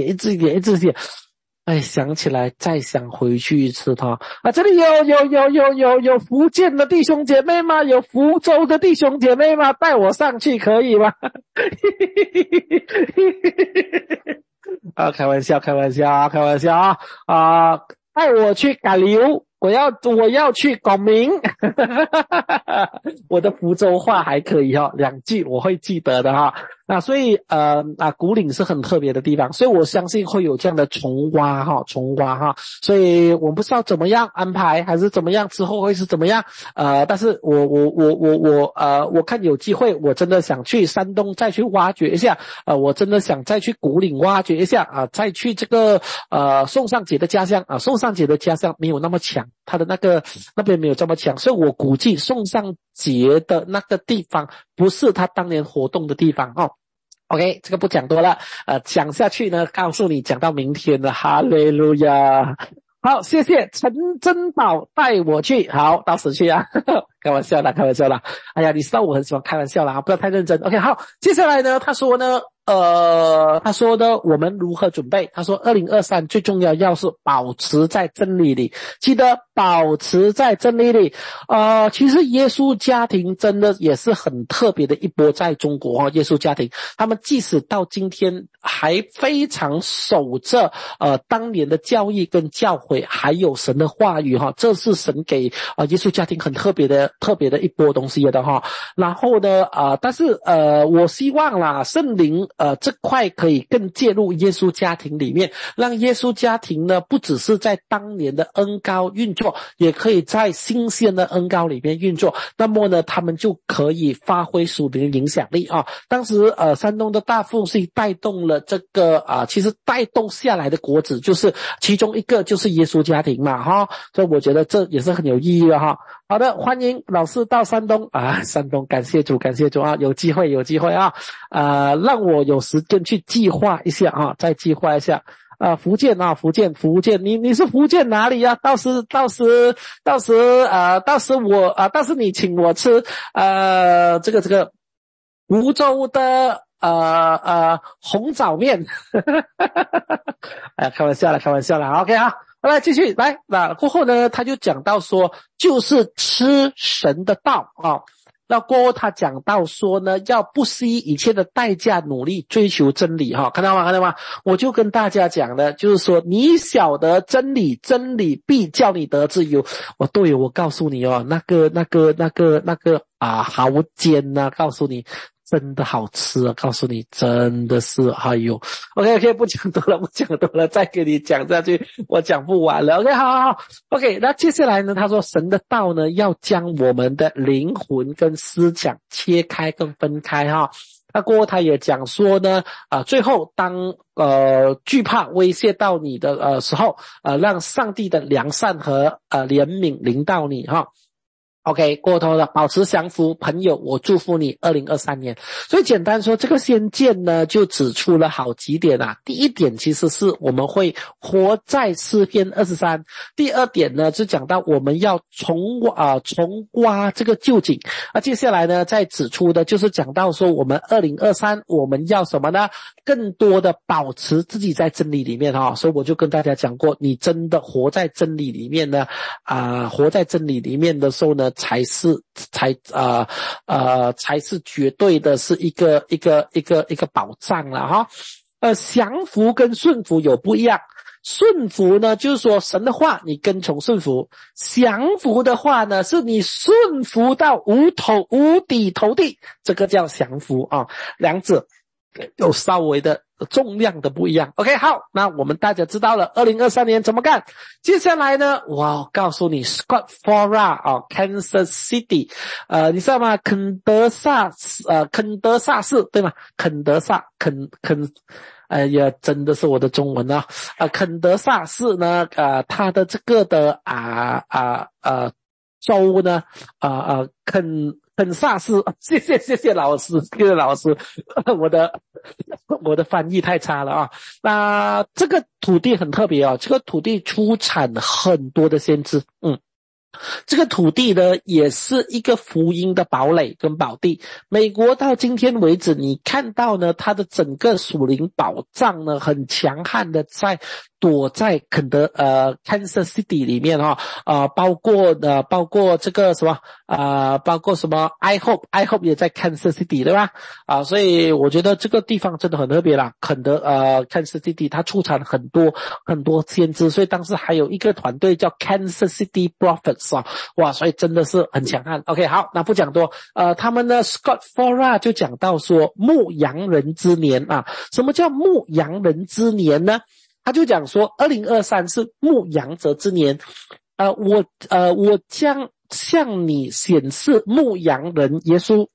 哎，想起来再想回去一次他这里有福建的弟兄姐妹吗？有福州的弟兄姐妹吗？带我上去可以吗？开玩笑带我去赶流，我要去广明。我的福州话还可以2句我会记得的哈。 所以古岭是很特别的地方，所以我相信会有这样的重挖哈，所以我不知道怎么样安排还是怎么样，之后会是怎么样但是我看有机会，我真的想去山东再去挖掘一下我真的想再去古岭挖掘一下再去这个宋尚节的家乡宋尚节的家乡没有那么强，他的那边没有这么强，所以我估计宋尚节的那个地方不是他当年活动的地方OK， 这个不讲多了，讲下去呢，告诉你讲到明天了，哈利路亚。好，谢谢陈珍宝带我去，好，到时去开玩笑啦。哎呀，你知道我很喜欢开玩笑啦，不要太认真。OK， 好，接下来呢，他说呢，我们如何准备？他说2023最重要是保持在真理里，记得保持在真理里。其实耶稣家庭真的也是很特别的一波，在中国耶稣家庭他们即使到今天还非常守着当年的教义跟教诲，还有神的话语这是神给耶稣家庭很特别的一波东西的然后呢但是我希望啦圣灵这块可以更介入耶稣家庭里面，让耶稣家庭呢不只是在当年的恩膏运作，也可以在新鲜的恩膏里面运作，那么呢他们就可以发挥属灵的影响力当时山东的大复兴带动了这个其实带动下来的果子就是其中一个就是耶稣家庭嘛所以我觉得这也是很有意义的好的，欢迎老师到山东山东感谢主有机会让我有时间去计划一下再计划一下福建你是福建哪里到时你请我吃这个福州的红枣面开玩笑啦 OK 来继续来那过后呢他就讲到说就是吃神的道那过后他讲到说呢要不惜一切的代价努力追求真理看到吗我就跟大家讲的就是说你晓得真理必叫你得自由我告诉你那个蚝煎告诉你真的好吃告诉你真的是OK 不讲多了再给你讲下去我讲不完了 OK 好 OK 那接下来呢他说神的道呢要将我们的灵魂跟思想切开跟分开那过后他也讲说呢最后当惧怕威胁到你的时候让上帝的良善和怜悯临到你OK 过头了保持降服朋友我祝福你2023年所以简单说这个先见呢就指出了好几点第一点其实是我们会活在诗篇23第二点呢就讲到我们要重挖这个旧景接下来呢再指出的就是讲到说我们2023我们要什么呢更多的保持自己在真理里面所以我就跟大家讲过你真的活在真理里面呢活在真理里面的时候呢才是绝对的是一个保障了降服跟顺服有不一样顺服呢就是说神的话你跟从顺服降服的话呢是你顺服到无底投地这个叫降服两者有稍微的重量的不一样 OK 好那我们大家知道了2023年怎么干接下来呢我告诉你 Scottsboro Kansas City 你知道吗肯德萨市对吗肯德萨哎呀真的是我的中文肯德萨市呢它的这个的州呢肯萨斯谢谢老师我的翻译太差了那这个土地很特别这个土地出产很多的先知这个土地呢也是一个福音的堡垒跟宝地美国到今天为止你看到呢它的整个属灵保障呢很强悍的在躲在Kansas City 里面包括这个什么包括什么 I hope 也在 Kansas City 对吧？所以我觉得这个地方真的很特别啦。Kansas City 它出产很多很多先知，所以当时还有一个团队叫 Kansas City Prophets 哇，所以真的是很强悍。OK， 好，那不讲多，他们的 Scott Fora 就讲到说牧羊人之年什么叫牧羊人之年呢？他就讲说2023是牧羊者之年，我将向你显示牧羊人耶稣。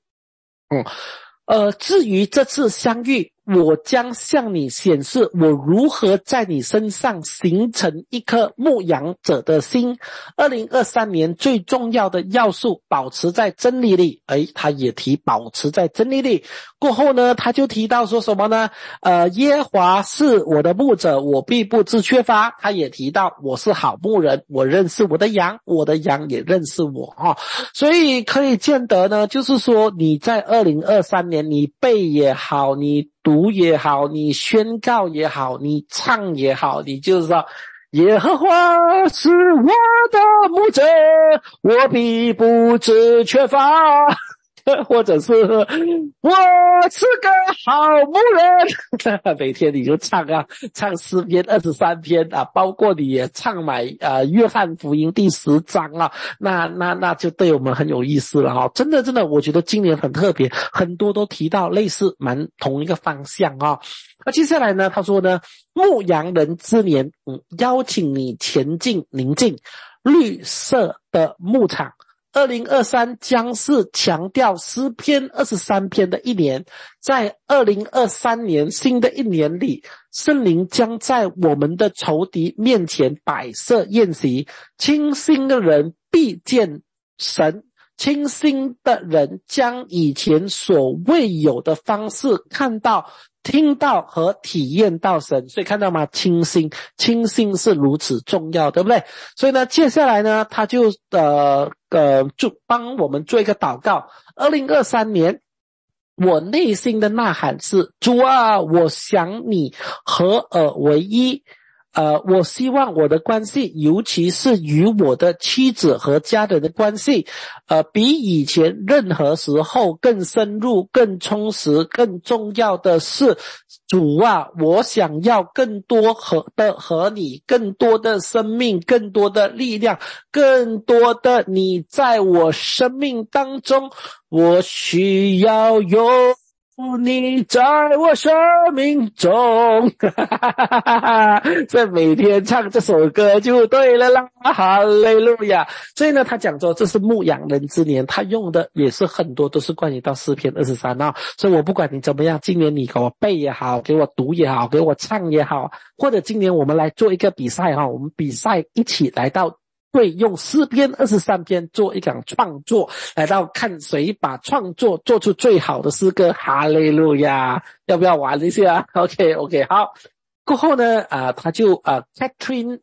至于这次相遇，我将向你显示我如何在你身上形成一颗牧羊者的心。2023年最重要的要素，保持在真理里。他也提保持在真理里。过后呢，他就提到说什么呢？耶和华是我的牧者，我必不致缺乏。他也提到我是好牧人，我认识我的羊，我的羊也认识我所以可以见得呢，就是说你在2023年，你背也好，你读也好，你宣告也好，你唱也好，你就是说耶和华是我的牧者，我必不致缺乏或者是我是个好牧人每天你就唱诗篇23篇包括你也唱买约翰福音第10章那就对我们很有意思了真的我觉得今年很特别，很多都提到类似蛮同一个方向那接下来呢，他说呢，牧羊人之年邀请你前进宁静绿色的牧场。2023将是强调诗篇23篇的一年，在2023年新的一年里，圣灵将在我们的仇敌面前摆设宴席，清心的人必见神，清心的人将以前所未有的方式看到听到和体验到神，所以看到吗？清心是如此重要，对不对？所以呢，接下来呢，他就帮我们做一个祷告。2023年，我内心的呐喊是：主啊，我想你合而为一。我希望我的关系，尤其是与我的妻子和家人的关系，比以前任何时候更深入、更充实、更重要的是，主啊，我想要更多和你，更多的生命，更多的力量，更多的你在我生命当中，我需要有你在我生命中这每天唱这首歌就对了啦，哈利路亚。所以呢，他讲说这是牧羊人之年，他用的也是很多都是关于到诗篇23所以我不管你怎么样，今年你给我背也好，给我读也好，给我唱也好，或者今年我们来做一个比赛我们比赛一起来到用诗篇23篇做一场创作，来到看谁把创作做出最好的诗歌，哈利路亚，要不要玩一下？OK， 好。过后呢，他就Catherine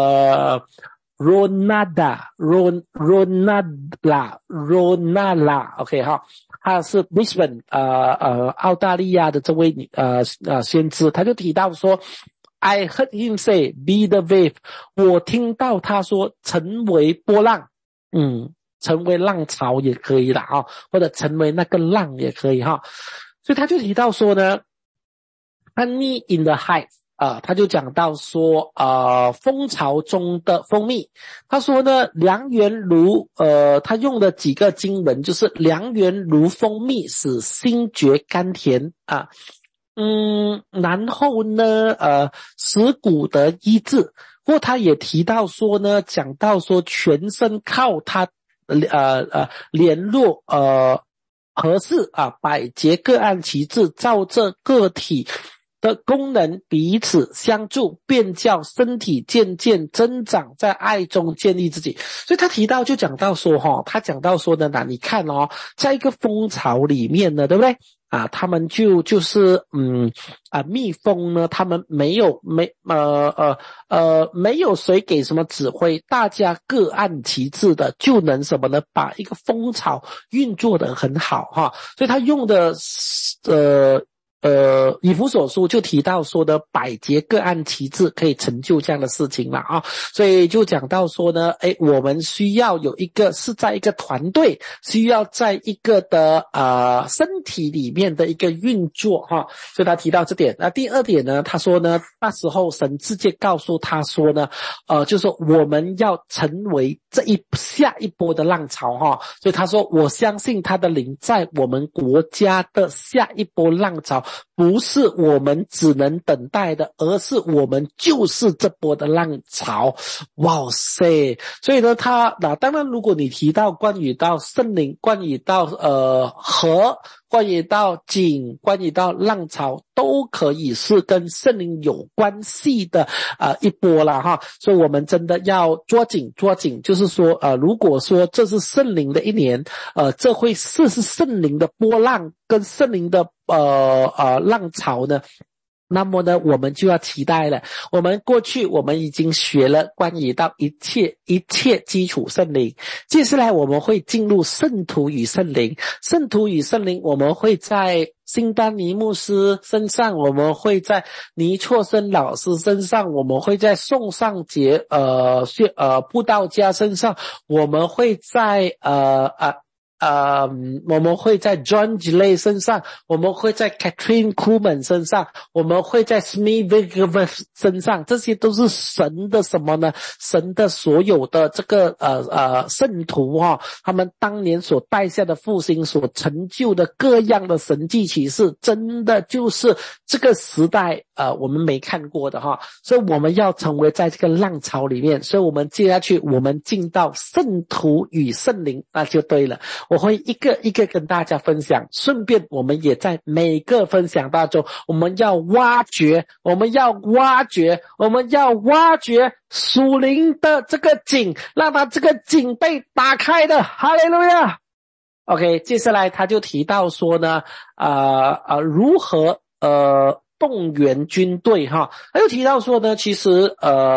Ronala OK 好，他是 Brisbane 澳大利亚的这位先知，他就提到说I heard him say, be the wave. 我听到他说成为波浪，成为浪潮也可以啦或者成为那个浪也可以所以他就提到说呢 honey in the hive他就讲到说蜂巢中的蜂蜜，他说呢良缘如他用的几个经文就是良缘如蜂蜜使心觉甘甜然后呢使骨得医治，或他也提到说呢，讲到说全身靠他联络合适百节各按其志，照这个体的功能彼此相助，便叫身体渐渐增长，在爱中建立自己。所以他提到就讲到说他讲到说呢，你看在一个蜂巢里面呢，对不对他们就是蜜蜂呢，他们没有谁给什么指挥，大家各按其志的就能什么呢，把一个蜂巢运作得很好所以他用的以弗所书就提到说的百节各按其职可以成就这样的事情了啊，所以就讲到说呢，我们需要有一个是在一个团队，需要在一个的身体里面的一个运作哈，所以他提到这点。那第二点呢，他说呢，那时候神直接告诉他说呢，就是说我们要成为下一波的浪潮哈，所以他说我相信他的灵在我们国家的下一波浪潮，不是我们只能等待的，而是我们就是这波的浪潮。哇塞！所以呢，当然如果你提到关于到圣灵，关于到河，关于到井，关于到浪潮，都可以是跟圣灵有关系的一波了哈。所以我们真的要捉紧，就是说如果说这是圣灵的一年，这会是圣灵的波浪跟圣灵的浪潮呢，那么呢，我们就要期待了。我们过去我们已经学了关于到一切基础圣灵，接下来我们会进入圣徒与圣灵。圣徒与圣灵，我们会在辛丹尼牧师身上，我们会在倪错生老师身上，我们会在宋尚杰布道家身上，我们会在我们会在 John Gilley 身上，我们会在 Catherine Kuhlman 身上，我们会在 Smith Wigglesworth 身上，这些都是神的什么呢？神的所有的这个圣徒哈，他们当年所带下的复兴所成就的各样的神迹奇事，真的就是这个时代我们没看过的哈，所以我们要成为在这个浪潮里面，所以我们接下去我们进到圣徒与圣灵，那就对了。我会一个一个跟大家分享，顺便我们也在每个分享当中，我们要挖掘属灵的这个井，让它这个井被打开的，哈利路亚。OK， 接下来他就提到说呢，如何动员军队哈，他又提到说呢，其实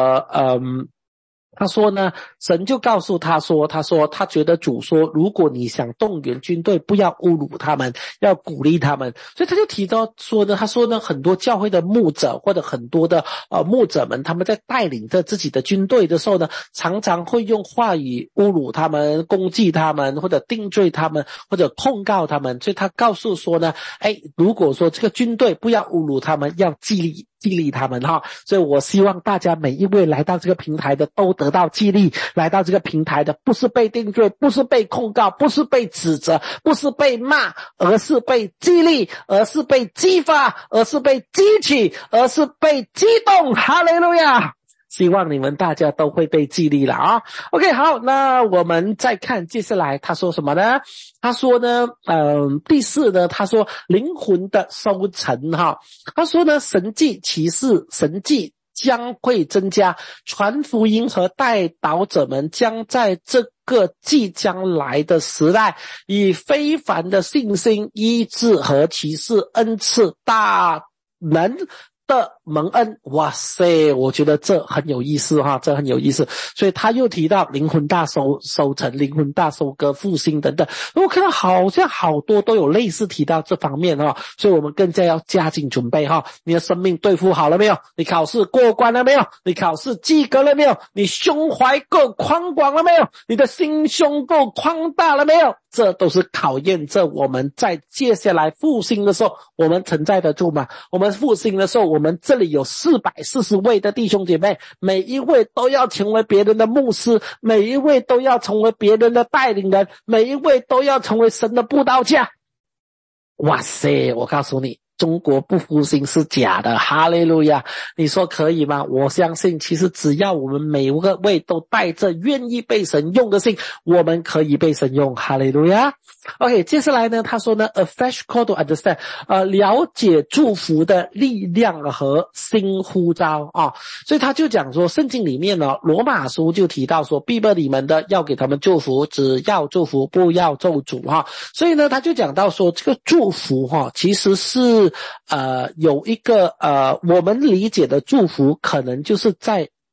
他说呢，神就告诉他说他觉得主说，如果你想动员军队，不要侮辱他们，要鼓励他们。所以他就提到说呢，他说呢，很多教会的牧者或者很多的牧者们，他们在带领着自己的军队的时候呢，常常会用话语侮辱他们，攻击他们，或者定罪他们，或者控告他们。所以他告诉说呢，如果说这个军队不要侮辱他们，要激励他们哈，所以我希望大家每一位来到这个平台的都得到激励，来到这个平台的不是被定罪，不是被控告，不是被指责，不是被骂，而是被激励，而是被激发，而是被激起，而是被激动，哈利路亚。希望你们大家都会被激励了啊。OK， 好，那我们再看接下来他说什么呢？他说呢，第四呢，他说灵魂的收成哈。他说呢，神迹奇事，神迹将会增加，传福音和带导者们将在这个即将来的时代，以非凡的信心、医治和奇事恩赐大能的蒙恩。哇塞，我觉得这很有意思哈，这很有意思。所以他又提到灵魂大收成，灵魂大收割，复兴等等。我看到好像好多都有类似提到这方面哈，所以我们更加要加紧准备哈。你的生命对付好了没有？你考试过关了没有？你考试及格了没有？你胸怀够宽广了没有？你的心胸够宽大了没有？这都是考验着我们在接下来复兴的时候，我们承载得住吗？我们复兴的时候，我们这里有440位的弟兄姐妹，每一位都要成为别人的牧师，每一位都要成为别人的带领人，每一位都要成为神的布道家。哇塞，我告诉你，中国不复兴是假的，哈利路亚！你说可以吗？我相信其实只要我们每一位都带着愿意被神用的心，我们可以被神用，哈利路亚。OK， 接下来呢，他说呢 ，a fresh call to understand， 了解祝福的力量和新呼召啊，所以他就讲说，圣经里面呢，罗马书就提到说，逼迫你们的要给他们祝福，只要祝福，不要咒诅哈。所以呢，他就讲到说，这个祝福哈，其实是有一个我们理解的祝福，可能就是在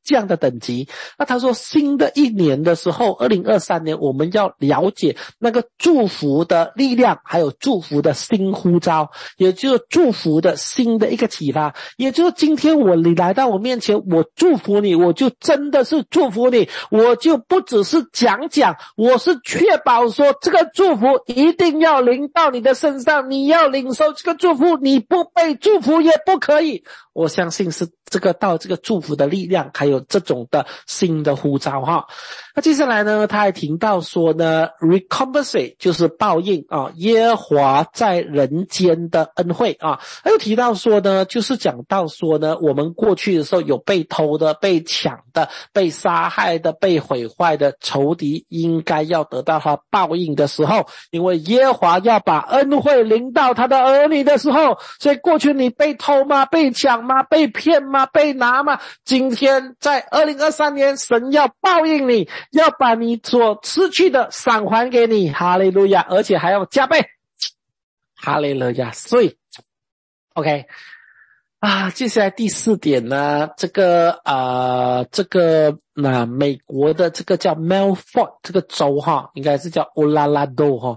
这样的等级。那他说新的一年的时候2023年我们要了解那个祝福的力量，还有祝福的新呼召，也就是祝福的新的一个启发。也就是今天你来到我面前，我祝福你，我就真的是祝福你，我就不只是讲，我是确保说这个祝福一定要临到你的身上，你要领受这个祝福，你不被祝福也不可以。我相信是这个祝福的力量，还有这种的新的呼召哈。那接下来呢，他还提到说呢 recompensate 就是报应啊，耶和华在人间的恩惠啊。他又提到说呢，就是讲到说呢，我们过去的时候有被偷的、被抢的、被杀害的、被毁坏的，仇敌应该要得到他报应的时候，因为耶和华要把恩惠临到他的儿女的时候，所以过去你被偷吗？被抢吗？被骗吗？被拿吗？今天在2023年，神要报应你，要把你所失去的赏还给你，哈利路亚，而且还要加倍，哈利路亚。所以 OK 接下来第4点呢，美国的这个叫 Melfort 这个州哈，应该是叫 Olalado 哈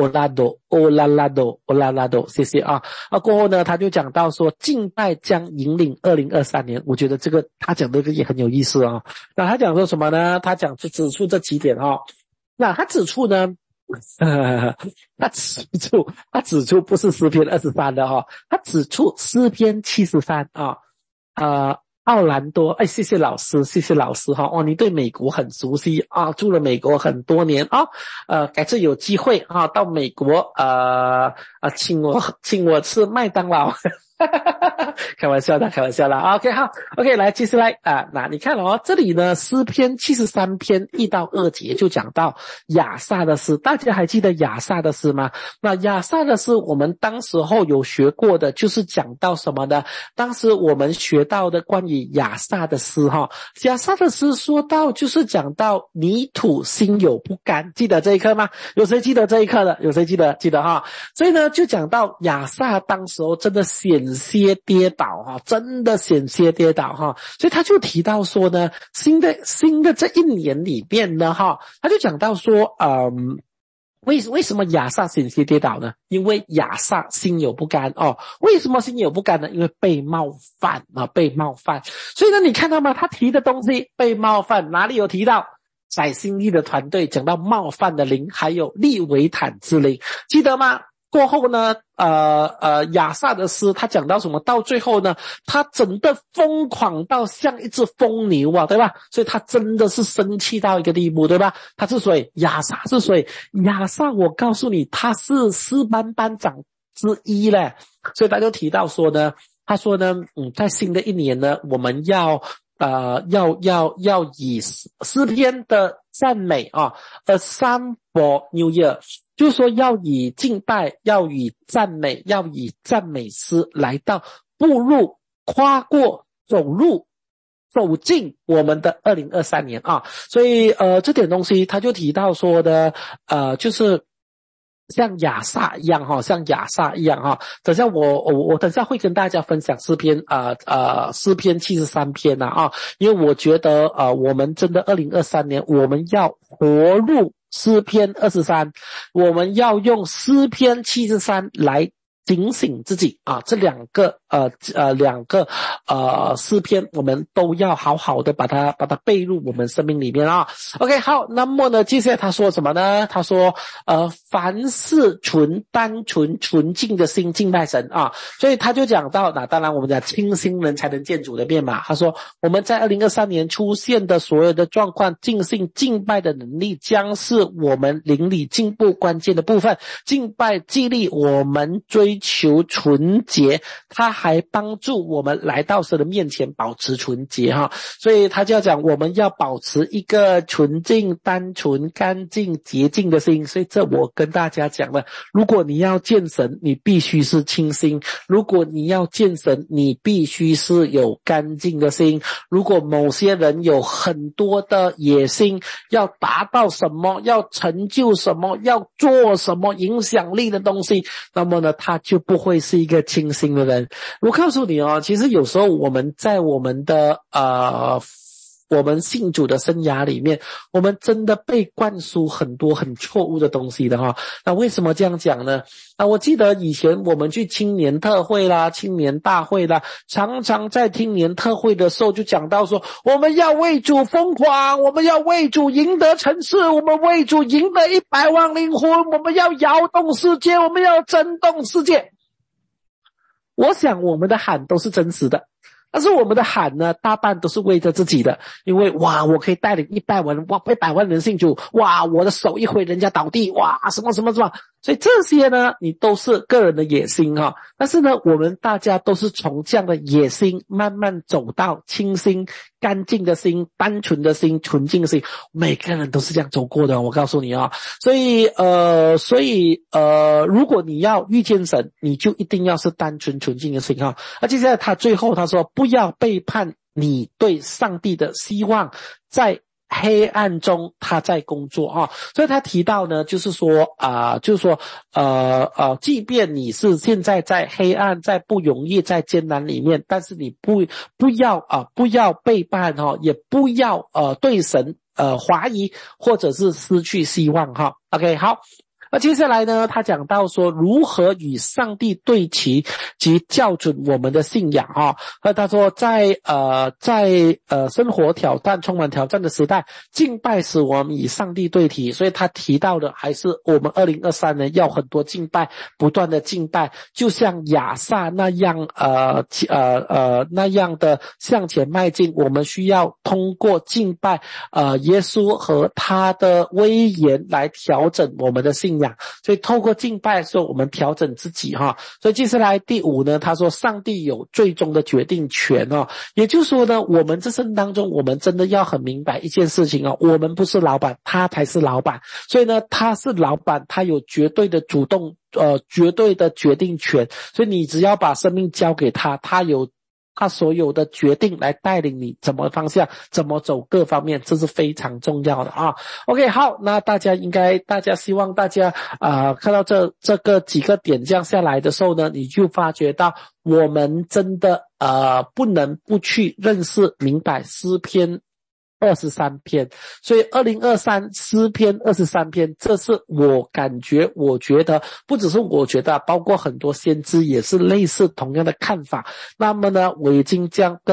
，Olalado， 谢谢啊。过后呢，他就讲到说，敬拜将引领2023年。我觉得这个他讲的这个也很有意思啊。那他讲说什么呢？他讲就指出这几点啊。那他指出呢，他指出不是诗篇23的哈，他指出诗篇73啊。奥兰多，谢谢老师哈。你对美国很熟悉啊，住了美国很多年啊。改次有机会啊，到美国请我吃麦当劳。开玩笑的 OK 好 OK 来接下来那你看这里呢诗篇73篇1到2节就讲到亚萨的诗。大家还记得亚萨的诗吗？那亚萨的诗我们当时候有学过的，就是讲到什么呢？当时我们学到的关于亚萨的诗哈。亚萨的诗说到就是讲到泥土心有不甘，记得这一课吗？有谁记得这一课的？有谁记得哈？所以呢就讲到亚萨当时候真的险些跌倒哈，真的险些跌倒哈。所以他就提到说呢，新的这一年里面呢哈，他就讲到说为什么亚萨险些跌倒呢？因为亚萨心有不甘为什么心有不甘呢？因为被冒犯。所以呢你看到吗？他提的东西被冒犯，哪里有提到？在新力的团队讲到冒犯的灵，还有利维坦之灵，记得吗？过后呢亚萨的诗他讲到什么？到最后呢他真的疯狂到像一只疯牛对吧？所以他真的是生气到一个地步，对吧？他是谁？亚萨是谁？亚萨我告诉你他是诗班班长之一嘞。所以他就提到说呢，他说呢在新的一年呢，我们要以诗篇的赞美A psalm for New Year， 就是说要以敬拜，要以赞美诗来到步入跨过走进我们的2023年所以这点东西他就提到说的就是像亚萨一样等下我等下会跟大家分享诗篇73篇因为我觉得我们真的2023年我们要活入诗篇23，我们要用诗篇73来警醒自己这两个诗篇我们都要好好的把它背入我们生命里面OK 好，那么呢接下来他说什么呢？他说凡事单纯纯净的心敬拜神所以他就讲到那当然我们讲清心人才能见主的面嘛。他说我们在2023年出现的所有的状况，尽心敬拜的能力将是我们灵里进步关键的部分。敬拜激励我们追求纯洁，他还帮助我们来到神的面前保持纯洁所以他就要讲我们要保持一个纯净单纯干净洁净的心。所以这我跟大家讲了，如果你要见神你必须是清心，如果你要见神你必须是有干净的心。如果某些人有很多的野心，要达到什么，要成就什么，要做什么影响力的东西，那么呢他就不会是一个清心的人。我告诉你其实有时候我们在我们的我们信主的生涯里面，我们真的被灌输很多很错误的东西的哈。那为什么这样讲呢？我记得以前我们去青年特会啦、青年大会啦，常常在青年特会的时候就讲到说，我们要为主疯狂，我们要为主赢得城市，我们为主赢得100万灵魂，我们要摇动世界，我们要震动世界。我想我们的喊都是真实的，但是我们的喊呢，大半都是为着自己的，因为哇，我可以带领100万人信主，哇，我的手一挥人家倒地，哇，什么，所以这些呢，你都是个人的野心哈。但是呢，我们大家都是从这样的野心慢慢走到清新、干净的心、单纯的心、纯净的心，每个人都是这样走过的，我告诉你啊。所以如果你要遇见神，你就一定要是单纯纯净的心哈。接下来他最后他说，不要背叛你对上帝的希望，在黑暗中他在工作哈。所以他提到呢，就是说即便你是现在在黑暗，在不容易，在艰难里面，但是你不要背叛哈，也不要对神怀疑或者是失去希望哈。OK， 好。接下来呢，他讲到说如何与上帝对齐及校准我们的信仰啊。他说在生活充满挑战的时代，敬拜使我们与上帝对齐，所以他提到的还是我们2023年要很多敬拜，不断的敬拜，就像亚萨那样那样的向前迈进。我们需要通过敬拜耶稣和他的威严来调整我们的信仰，所以透过敬拜的时候我们调整自己哈。所以接下来第5呢，他说上帝有最终的决定权哦，也就是说呢，我们这生当中我们真的要很明白一件事情哦，我们不是老板，他才是老板。所以呢，他是老板，他有绝对的绝对的决定权，所以你只要把生命交给他，他有他所有的决定来带领你怎么方向，怎么走各方面，这是非常重要的啊。OK， 好，那大家希望大家看到这个几个点这样下来的时候呢，你就发觉到我们真的不能不去认识明白诗篇23篇，所以2023诗篇23篇，这是我觉得不只是我觉得，包括很多先知也是类似同样的看法。那么呢，我已经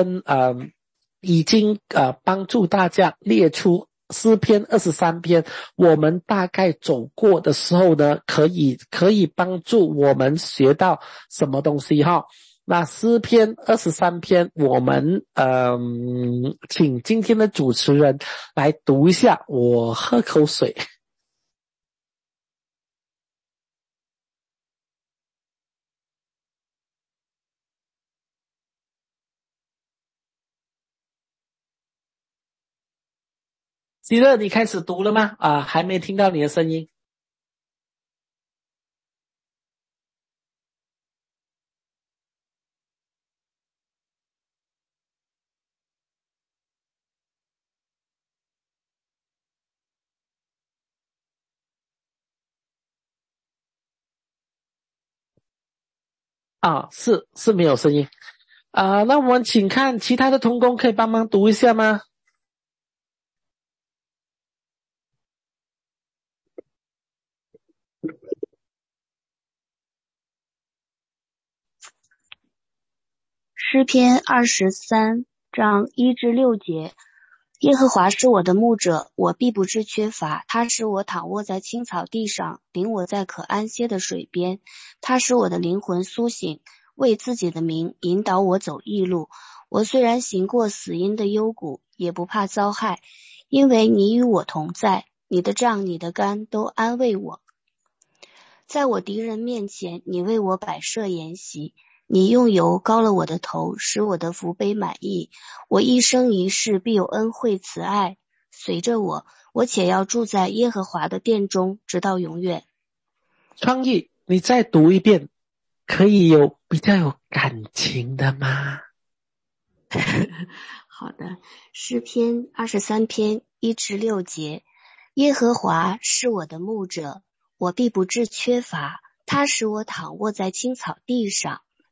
帮助大家列出诗篇23篇，我们大概走过的时候呢，可以帮助我们学到什么东西哈。那诗篇23篇，我们请今天的主持人来读一下，我喝口水。希乐，你开始读了吗？还没听到你的声音。是没有声音那我们请看其他的同工可以帮忙读一下吗？ 诗篇23章1至6节，耶和华是我的牧者，我必不致缺乏。他使我躺卧在青草地上，领我在可安歇的水边。他使我的灵魂苏醒，为自己的名引导我走义路。我虽然行过死荫的幽谷，也不怕遭害，因为你与我同在，你的杖你的竿都安慰我。在我敌人面前，你为我摆设筵席，你用油膏了我的头，使我的福杯满溢。我一生一世必有恩惠慈爱随着我，我且要住在耶和华的殿中，直到永远。 创意，你再读一遍，可以有比较有感情的吗？ 好的，诗篇23篇1至6节，耶和华是我的牧者，我必不致缺乏。他使我躺卧在青草地上，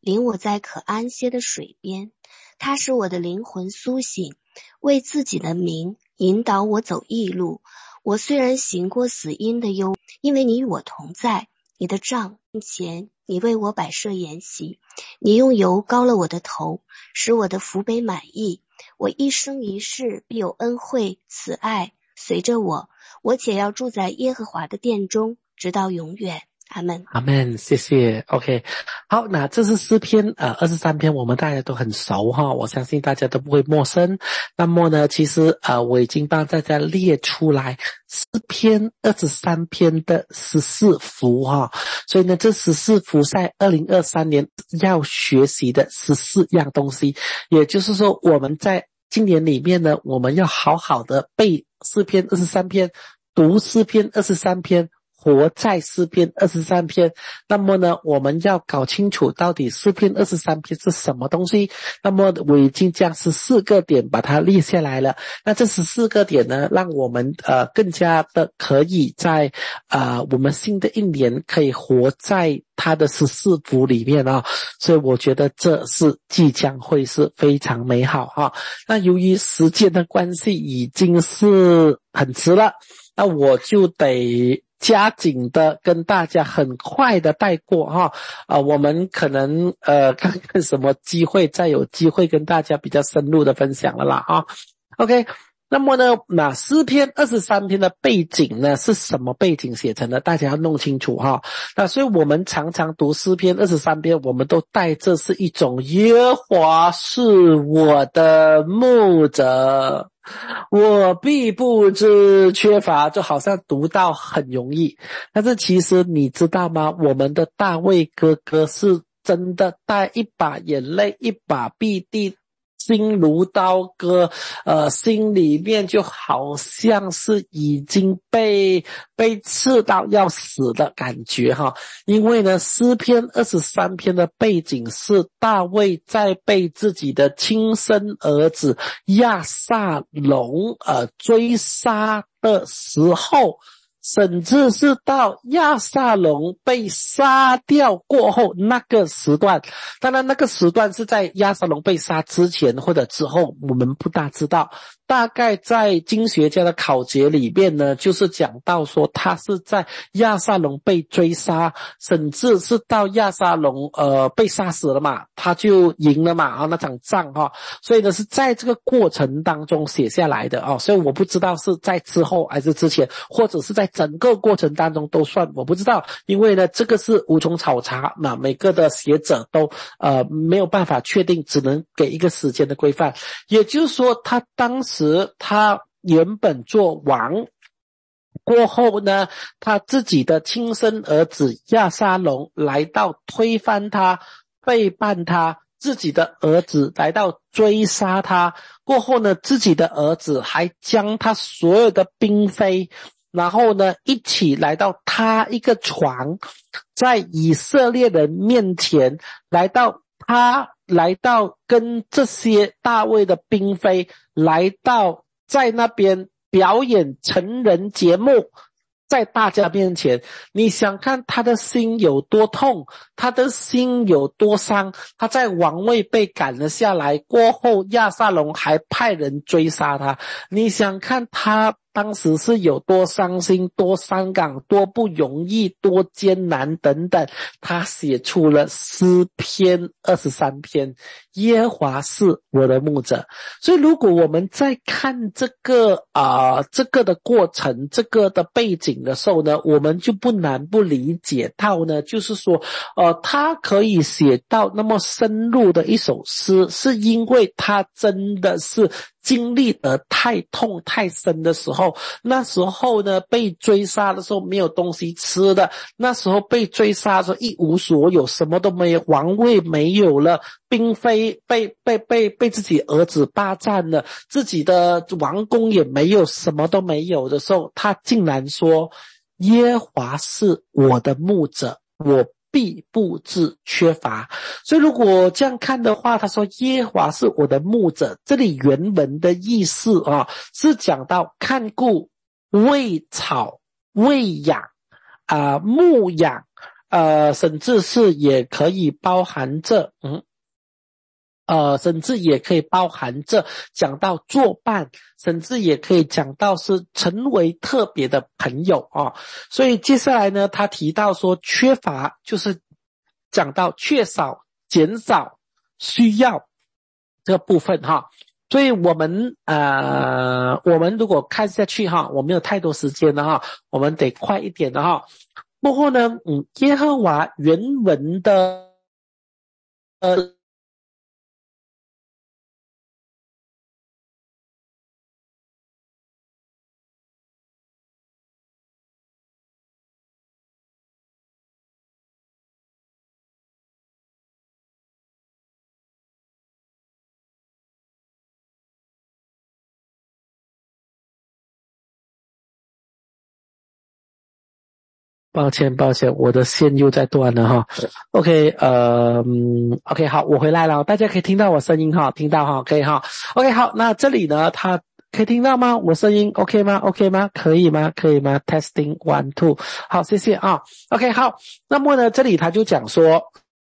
领我在可安歇的水边。他使我的灵魂苏醒，为自己的名引导我走义路。我虽然行过死荫的幽，因为你与我同在。你的杖前，你为我摆设筵席，你用油膏了我的头，使我的福杯满溢。我一生一世必有恩惠慈爱随着我，我且要住在耶和华的殿中，直到永远。阿们。 阿们，谢谢。OK， 好，那这是诗篇23篇，我们大家都很熟哈，我相信大家都不会陌生。那么呢，其实我已经帮大家列出来诗篇23篇的14幅哈，所以呢，这14幅在2023年要学习的14样东西，也就是说我们在今年里面呢，我们要好好的背诗篇23篇，读诗篇23篇，活在诗篇23篇。那么呢，我们要搞清楚到底诗篇23篇是什么东西。那么我已经将14个点把它列下来了。那这14个点呢，让我们更加的可以在我们新的一年可以活在它的14幅里面啊，所以我觉得这是即将会是非常美好哈。那由于时间的关系已经是很迟了，那我就得加紧的跟大家很快的带过哈，我们可能看看什么机会再有机会跟大家比较深入的分享了啦啊。OK， 那么呢，那诗篇23篇的背景呢是什么背景写成的？大家要弄清楚哈。那所以我们常常读诗篇23篇，我们都带着是一种耶和华是我的牧者，我必不致缺乏，就好像读到很容易，但是其实你知道吗？我们的大卫哥哥是真的带一把眼泪一把鼻涕，心如刀割，心里面就好像是已经被刺到要死的感觉哈。因为呢，诗篇23篇的背景是大卫在被自己的亲生儿子押沙龙追杀的时候，甚至是到押沙龙被杀掉过后那个时段，当然那个时段是在押沙龙被杀之前或者之后，我们不大知道。大概在经学家的考解里面呢，就是讲到说他是在押沙龙被追杀，甚至是到押沙龙被杀死了嘛，他就赢了嘛那场仗哈，所以呢是在这个过程当中写下来的啊，所以我不知道是在之后还是之前，或者是在整个过程当中都算，我不知道，因为呢这个是无从考察，那每个的学者都没有办法确定，只能给一个时间的规范。也就是说他当时他原本做王过后呢，他自己的亲生儿子押沙龙来到推翻他，背叛他，自己的儿子来到追杀他，过后呢自己的儿子还将他所有的嫔妃然后呢一起来到他一个床，在以色列人面前来到跟这些大卫的嫔妃来到在那边表演成人节目，在大家面前，你想看他的心有多痛，他的心有多伤，他在王位被赶了下来过后，押沙龙还派人追杀他，你想看他当时是有多伤心，多伤感，多不容易，多艰难等等，他写出了诗篇23篇，耶和华是我的牧者。所以如果我们在看这个的过程，这个的背景的时候呢，我们就不难不理解到呢，就是说他可以写到那么深入的一首诗，是因为他真的是经历得太痛太深的时候，那时候呢被追杀的时候没有东西吃的，那时候被追杀的时候一无所有，什么都没有，王位没有了，嫔妃被自己儿子霸占了，自己的王宫也没有，什么都没有的时候，他竟然说耶和华是我的牧者，我必不致缺乏。所以如果这样看的话，他说耶和华是我的牧者，这里原文的意思是讲到看顾、喂草、喂养牧养甚至是也可以包含着甚至也可以包含着讲到作伴，甚至也可以讲到是成为特别的朋友啊。所以接下来呢，他提到说缺乏，就是讲到缺少、减少、需要这个部分哈。所以我们如果看下去哈，我没有太多时间了哈，我们得快一点的哈。不过呢，耶和华原文的抱歉，我的线又在断了哈。OK，OK， 好，我回来了，大家可以听到我声音哈，听到哈，可以哈。OK， 好，那这里呢，他可以听到吗？我声音 OK 吗 ？OK 吗？可以吗？Testing 1 2， 好，谢谢啊。OK， 好，那么呢，这里他就讲说。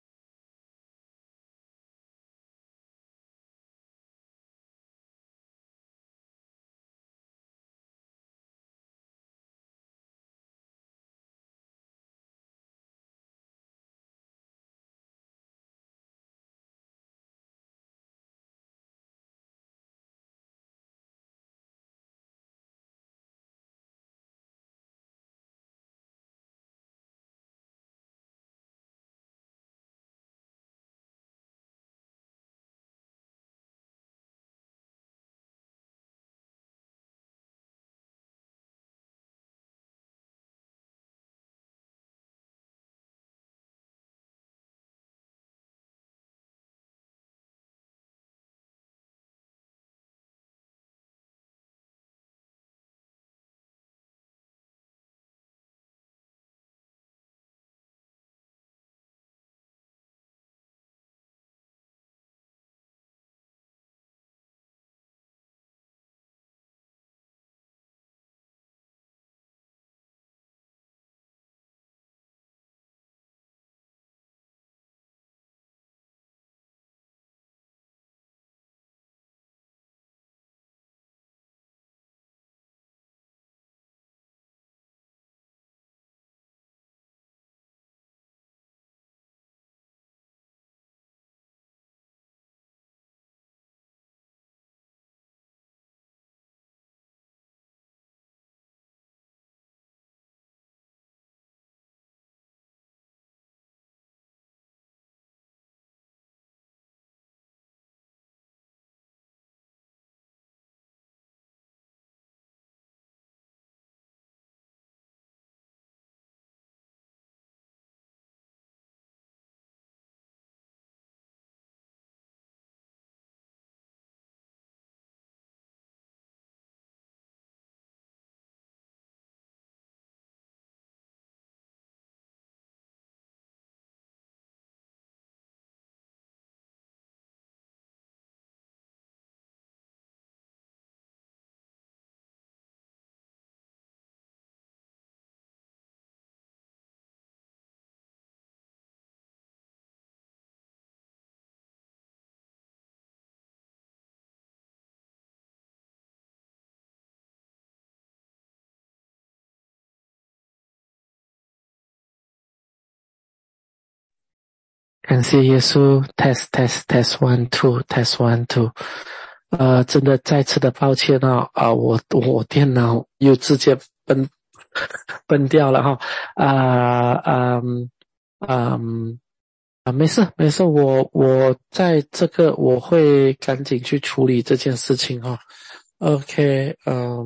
感谢耶稣 ，test 1 2 test 1 2，真的再次的抱歉我电脑又直接崩掉了哈，没事，我在这个我会赶紧去处理这件事情哈。OK，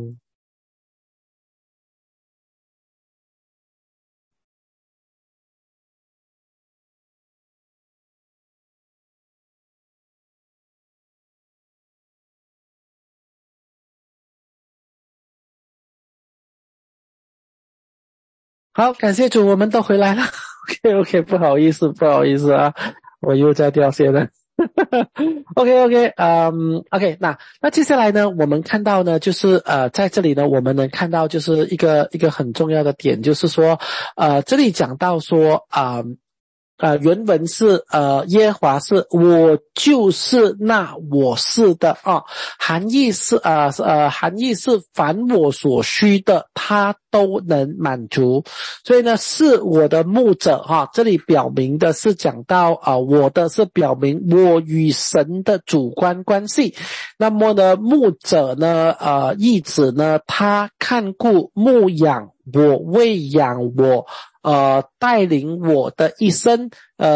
好，感谢主，我们都回来了。OK， 不好意思啊，我又在掉线了。 OK， OK， 那接下来呢，我们看到呢，就是在这里呢，我们能看到就是一个很重要的点，就是说这里讲到说原文是耶和华是我就是那我是的啊，含义是凡我所需的他都能满足，所以呢是我的牧者这里表明的是讲到我的是表明我与神的主观关系。那么呢牧者呢意指呢他看顾牧养我喂养我带领我的一生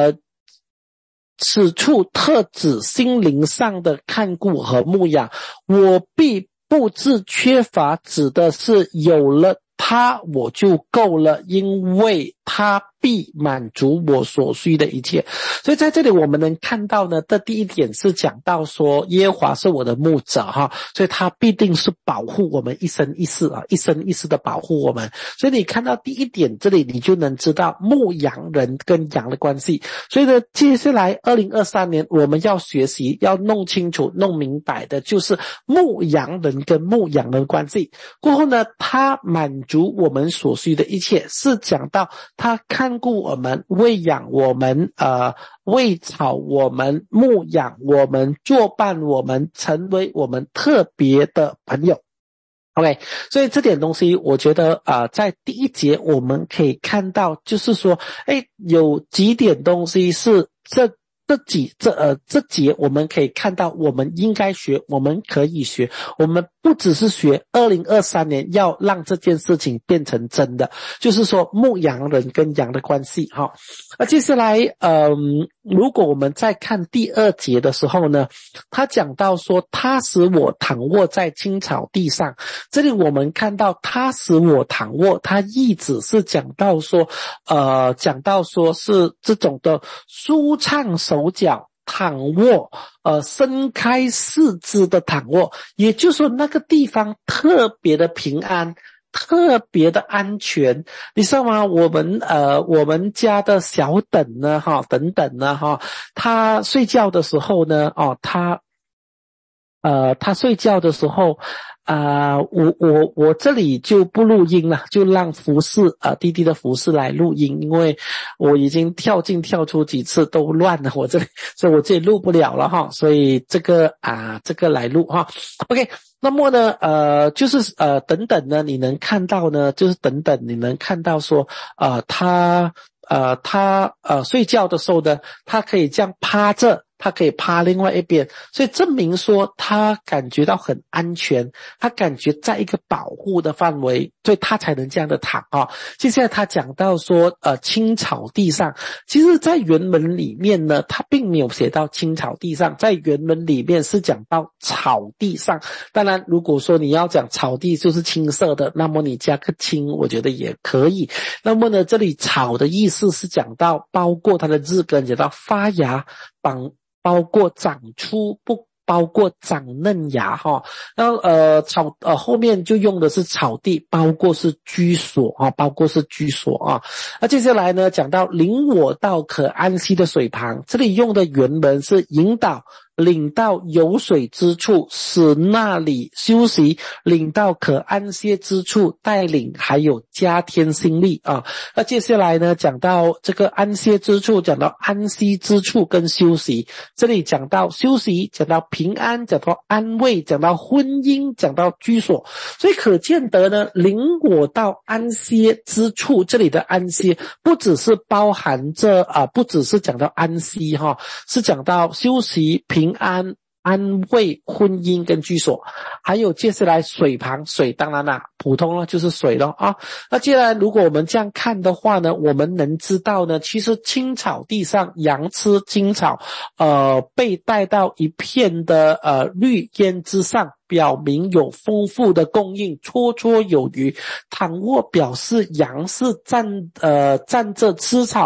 此处特指心灵上的看顾和牧养，我必不致缺乏指的是有了他我就够了，因为他必满足我所需的一切。所以在这里我们能看到呢，这第一点是讲到说耶和华是我的牧者所以他必定是保护我们一生一世一生一世的保护我们。所以你看到第一点这里你就能知道牧羊人跟羊的关系。所以呢接下来2023年我们要学习要弄清楚弄明白的就是牧羊人跟牧羊人的关系。过后呢他满足我们所需的一切，是讲到他看顾我们喂养我们喂草我们牧养我们作伴我们成为我们特别的朋友。OK， 所以这点东西我觉得在第一节我们可以看到就是说有几点东西是这节我们可以看到我们应该学我们可以学，我们不只是学2023年要让这件事情变成真的，就是说牧羊人跟羊的关系接下来如果我们再看第二节的时候呢，他讲到说他使我躺卧在青草地上，这里我们看到他使我躺卧，他意指是讲到说是这种的舒畅手脚躺卧伸开四肢的躺卧，也就是说那个地方特别的平安特别的安全。你知道吗？我们家的小等呢等等呢他睡觉的时候呢他睡觉的时候我这里就不录音了，就让服侍弟弟的服侍来录音，因为我已经跳进跳出几次都乱了我这里，所以我这里录不了了所以这个来录OK， 那么呢就是等等呢你能看到呢，就是等等你能看到说他睡觉的时候呢，他可以这样趴着，他可以趴另外一边，所以证明说他感觉到很安全，他感觉在一个保护的范围，所以他才能这样的躺接下来他讲到说青草地上，其实在原文里面呢他并没有写到青草地上，在原文里面是讲到草地上。当然如果说你要讲草地就是青色的，那么你加个青我觉得也可以。那么呢这里草的意思是讲到包括它的字根，讲到发芽包括长出，不包括长嫩芽然后草后面就用的是草地，包括是居所包括是居所那接下来呢讲到领我到可安息的水旁，这里用的原文是引导领到有水之处，使那里休息，领到可安歇之处，带领还有加添心力那接下来呢讲到这个安歇之处，讲到安息之处跟休息，这里讲到休息，讲到平安，讲到安慰，讲到婚姻，讲到居所。所以可见得呢领我到安歇之处，这里的安歇不只是包含着不只是讲到安息是讲到休息平安安慰婚姻跟居所。还有接下来水旁，水当然普通了就是水了那接下来如果我们这样看的话呢，我们能知道呢其实青草地上羊吃青草被带到一片的绿烟之上，表明有丰富的供应，绰绰有余。躺卧表示羊是站着吃草，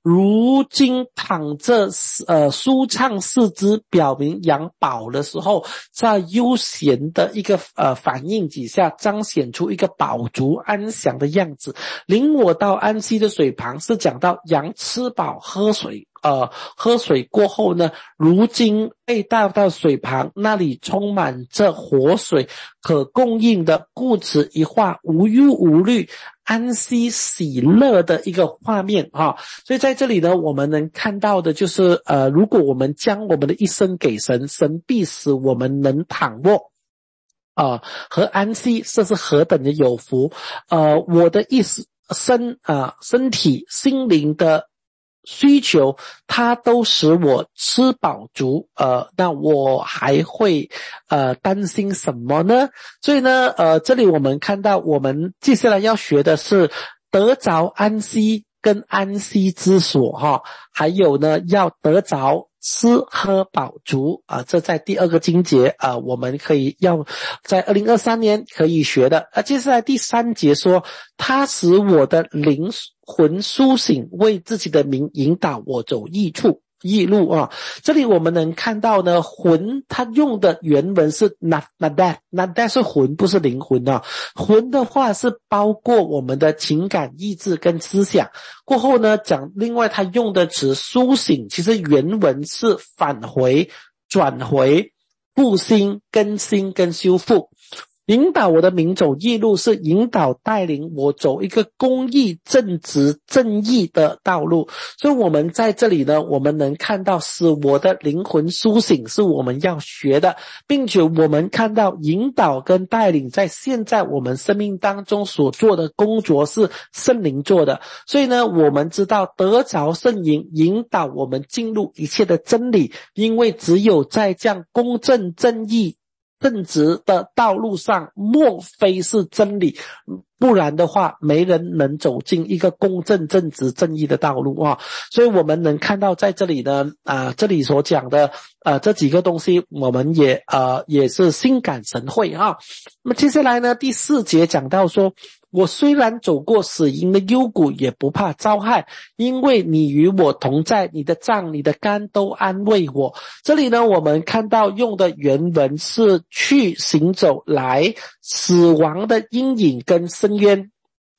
如今躺着舒畅四肢，表明羊饱的时候，在悠闲的一个反应底下，彰显出一个饱足安详的样子。领我到安息的水旁，是讲到羊吃饱喝水过后呢，如今被带到水旁，那里充满着活水可供应的，故此一画无忧无虑安息喜乐的一个画面所以在这里呢，我们能看到的就是如果我们将我们的一生给神，神必使我们能躺卧和安息，这是何等的有福。我的意思身体心灵的需求，它都使我吃饱足，那我还会担心什么呢？所以呢这里我们看到我们接下来要学的是得着安息跟安息之所还有呢要得着吃喝饱足这在第二个经节我们可以要在2023年可以学的。接下来第3节说，他使我的灵魂苏醒，为自己的名引导我走义路这里我们能看到呢，魂它用的原文是 not that 是魂，不是灵魂魂的话是包括我们的情感意志跟思想。过后呢讲另外它用的词苏醒，其实原文是返回转回复兴更新跟修复。引导我的名走义路，是引导带领我走一个公义正直正义的道路。所以我们在这里呢，我们能看到使我的灵魂苏醒是我们要学的，并且我们看到引导跟带领在现在我们生命当中所做的工作是圣灵做的。所以呢，我们知道得着圣灵引导我们进入一切的真理，因为只有在这样公正正义正直的道路上，莫非是真理，不然的话没人能走进一个公正正直正义的道路所以我们能看到在这里呢这里所讲的这几个东西，我们也是心感神会那么接下来呢第4节讲到说，我虽然走过死荫的幽谷，也不怕遭害，因为你与我同在，你的杖你的竿都安慰我。这里呢我们看到用的原文是去行走来死亡的阴影跟深渊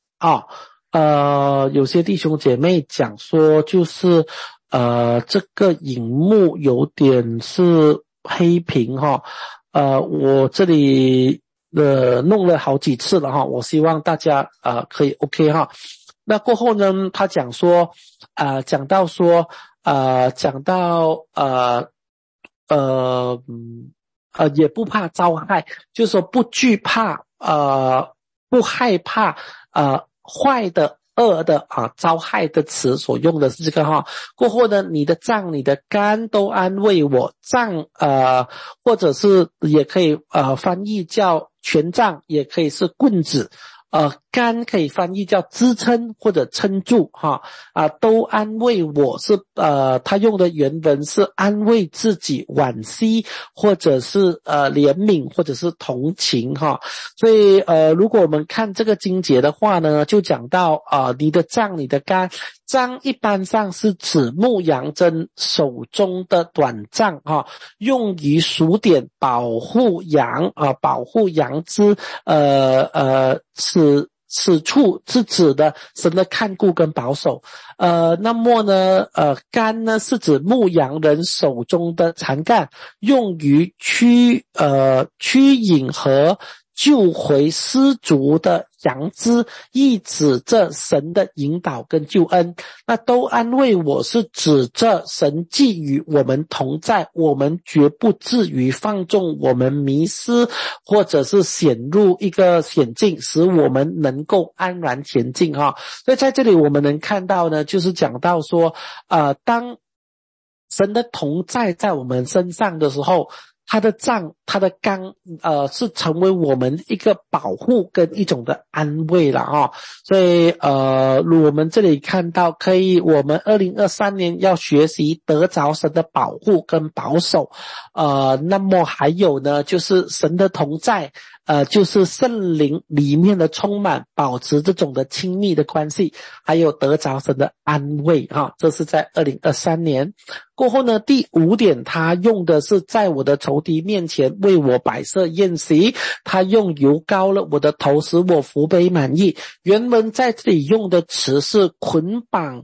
有些弟兄姐妹讲说就是这个荧幕有点是黑屏我这里弄了好几次了我希望大家可以 OK 那过后呢他讲说讲到也不怕遭害，就是说不惧怕不害怕坏的恶的遭害的词所用的是这个过后呢，你的杖你的竿都安慰我。杖或者是也可以翻译叫权杖，也可以是棍子。竿可以翻译叫支撑或者撑住都安慰我，是他用的原文是安慰自己惋惜或者是怜悯或者是同情所以如果我们看这个经节的话呢，就讲到你的杖你的竿，杖一般上是指牧羊人手中的短杖用于数点保护羊保护羊只此处是指的神的看顾跟保守。那么呢竿呢是指牧羊人手中的长竿，用于驱引和救回失足的羊只，意指着神的引导跟救恩。那都安慰我是指着神既与我们同在，我们绝不至于放纵我们迷失或者是陷入一个险境，使我们能够安然前进所以在这里我们能看到呢，就是讲到说当神的同在在我们身上的时候，他的杖他的竿是成为我们一个保护跟一种的安慰了所以我们这里看到可以我们2023年要学习得着神的保护跟保守那么还有呢就是神的同在就是圣灵里面的充满，保持这种的亲密的关系，还有得着神的安慰哈，这是在2023年。过后呢，第5点，他用的是在我的仇敌面前为我摆设宴席，他用油膏了我的头，使我福杯满溢。原文在这里用的词是捆绑、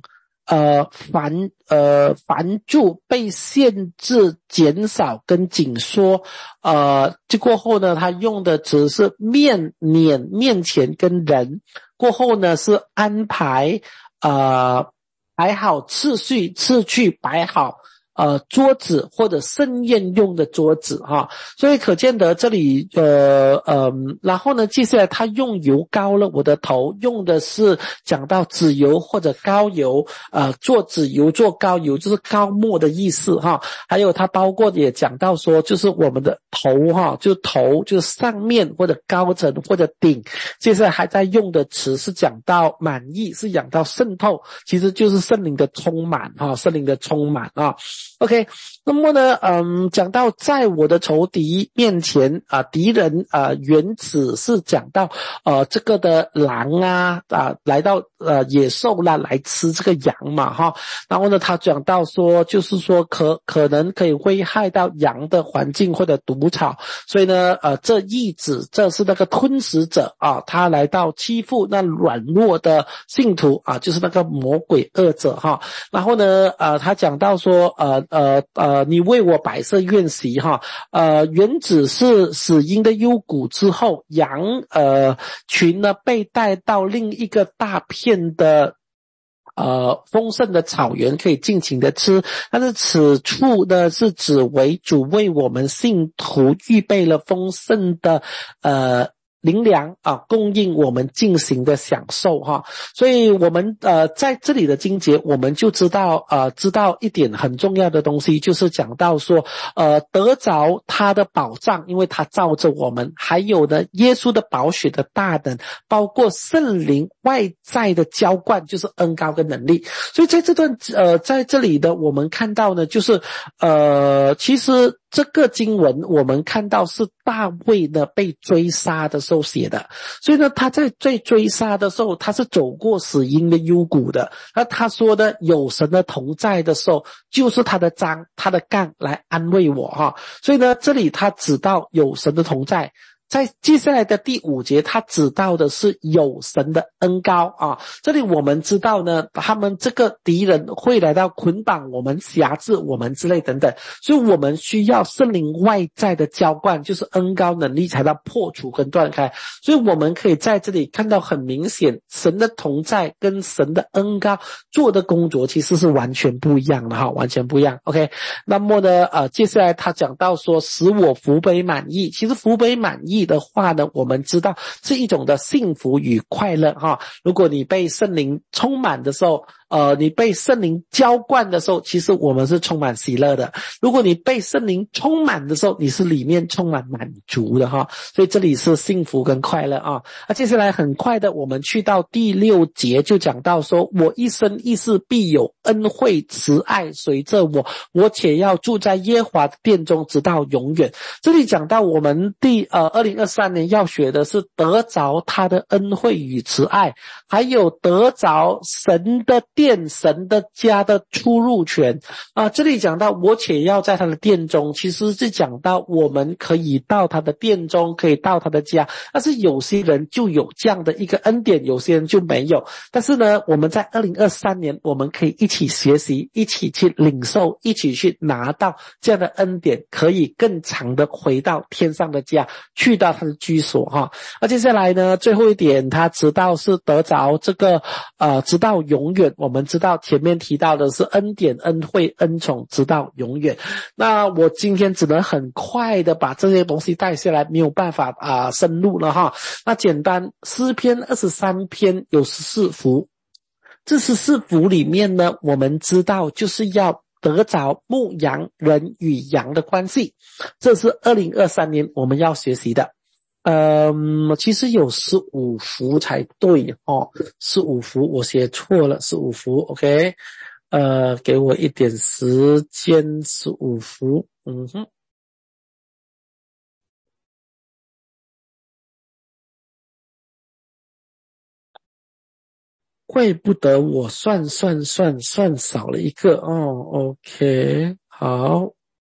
繁住、被限制、减少跟紧缩。这过后呢，他用的词是面前跟人。过后呢是安排，摆好次序摆好桌子或者盛宴用的桌子哈，所以可见得这里然后呢接下来他用油膏了我的头，用的是讲到脂油或者膏油，做脂油做膏油就是膏沫的意思哈，还有他包括也讲到说就是我们的头哈，就头就是上面或者高层或者顶，接下来还在用的词是讲到满溢，是讲到渗透，其实就是圣灵的充满哈，圣灵的充满啊。OK， 那么呢，讲到在我的仇敌面前敌人原始是讲到这个的狼来到野兽啦来吃这个羊嘛哈，然后呢，他讲到说就是说可能可以危害到羊的环境或者毒草，所以呢这意指这是那个吞食者他来到欺负那软弱的信徒就是那个魔鬼恶者哈，然后呢他讲到说你为我摆设宴席哈，原指是死鹰的幽谷之后，羊群呢被带到另一个大片的丰盛的草原可以尽情的吃，但是此处呢是指为主为我们信徒预备了丰盛的灵粮供应我们进行的享受哈，所以我们在这里的经节我们就知道一点很重要的东西，就是讲到说得着他的保障，因为他照着我们，还有呢耶稣的宝血的大能，包括圣灵外在的浇灌，就是恩膏跟能力。所以在这段在这里的我们看到呢，就是其实这个经文我们看到是大卫呢被追杀的时候写的，所以呢他在追杀的时候他是走过死荫的幽谷的，那他说的有神的同在的时候，就是他的杖他的杠来安慰我哈，所以呢这里他指到有神的同在。在接下来的第5节，他指到的是有神的恩膏这里我们知道呢，他们这个敌人会来到捆绑我们、辖制我们之类等等，所以我们需要圣灵外在的浇灌，就是恩膏能力才能破除跟断开。所以我们可以在这里看到很明显，神的同在跟神的恩膏做的工作其实是完全不一样的完全不一样。OK， 那么呢接下来他讲到说使我福杯满溢，其实福杯满溢的话呢，我们知道是一种的幸福与快乐如果你被圣灵充满的时候，你被圣灵浇灌的时候，其实我们是充满喜乐的。如果你被圣灵充满的时候，你是里面充满满足的所以这里是幸福跟快乐接下来很快的我们去到第6节，就讲到说我一生一世必有恩惠慈爱随着我且要住在耶和华的殿中直到永远。这里讲到我们2023年要学的是得着他的恩惠与慈爱，还有得着神的殿、神的家的出入权这里讲到我且要在他的殿中，其实是讲到我们可以到他的殿中，可以到他的家，但是有些人就有这样的一个恩典，有些人就没有。但是呢我们在2023年我们可以一起学习，一起去领受，一起去拿到这样的恩典，可以更长的回到天上的家，去到他的居所接下来呢最后一点，他知道是得着这个直到永远。我们知道前面提到的是恩典、恩惠、恩宠直到永远。那我今天只能很快的把这些东西带下来，没有办法深入了那简单，诗篇23篇有14幅，这14幅里面呢，我们知道就是要得着牧羊人与羊的关系，这是2023年我们要学习的。其实有15幅才对15幅我写错了，15幅 OK， 给我一点时间，15幅怪不得我算少了一个哦 ，OK， 好。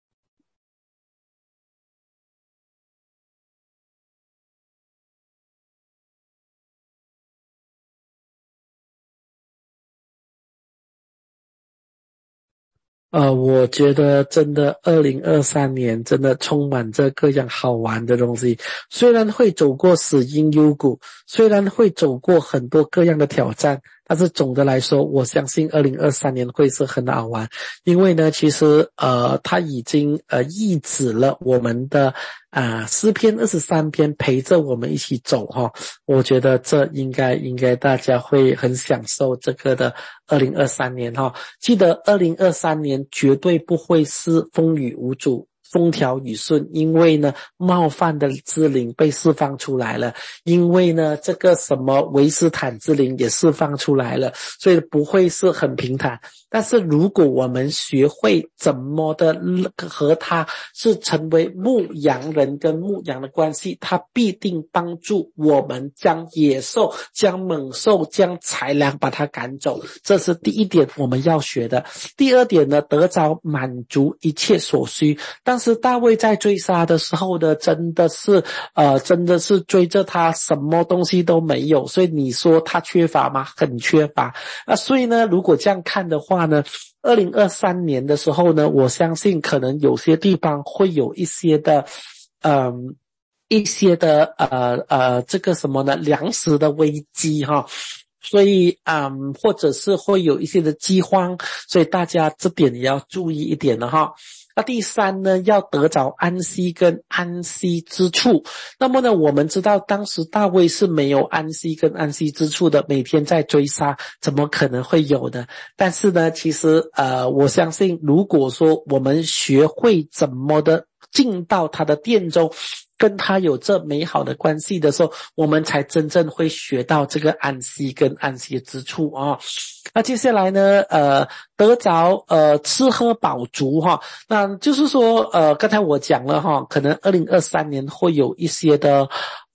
我觉得真的2023年真的充满着各样好玩的东西，虽然会走过死荫幽谷，虽然会走过很多各样的挑战，但是总的来说，我相信2023年会是很好玩，因为呢，其实它已经抑制了我们的诗篇23篇陪着我们一起走哈，我觉得这应该大家会很享受这个的2023年哈。记得2023年绝对不会是风雨无阻，风调雨顺，因为呢冒犯的之灵被释放出来了，因为呢这个什么维斯坦之灵也释放出来了，所以不会是很平坦。但是如果我们学会怎么的和他是成为牧羊人跟牧羊的关系，他必定帮助我们将野兽将猛兽将豺狼把它赶走，这是第一点我们要学的。第二点呢，得着满足一切所需。当时大卫在追杀的时候呢，真的是追着他什么东西都没有，所以你说他缺乏吗？很缺乏。所以呢如果这样看的话呢，2023年的时候呢，我相信可能有些地方会有一些的这个什么呢，粮食的危机哈，所以或者是会有一些的饥荒，所以大家这点也要注意一点了哈。那第三呢，要得着安息跟安息之处。那么呢，我们知道当时大卫是没有安息跟安息之处的，每天在追杀，怎么可能会有呢？但是呢，其实我相信如果说我们学会怎么的进到他的殿中，跟他有这美好的关系的时候，我们才真正会学到这个安息跟安息之处啊。那接下来呢得着吃喝饱足哈，那就是说刚才我讲了哈，可能2023年会有一些的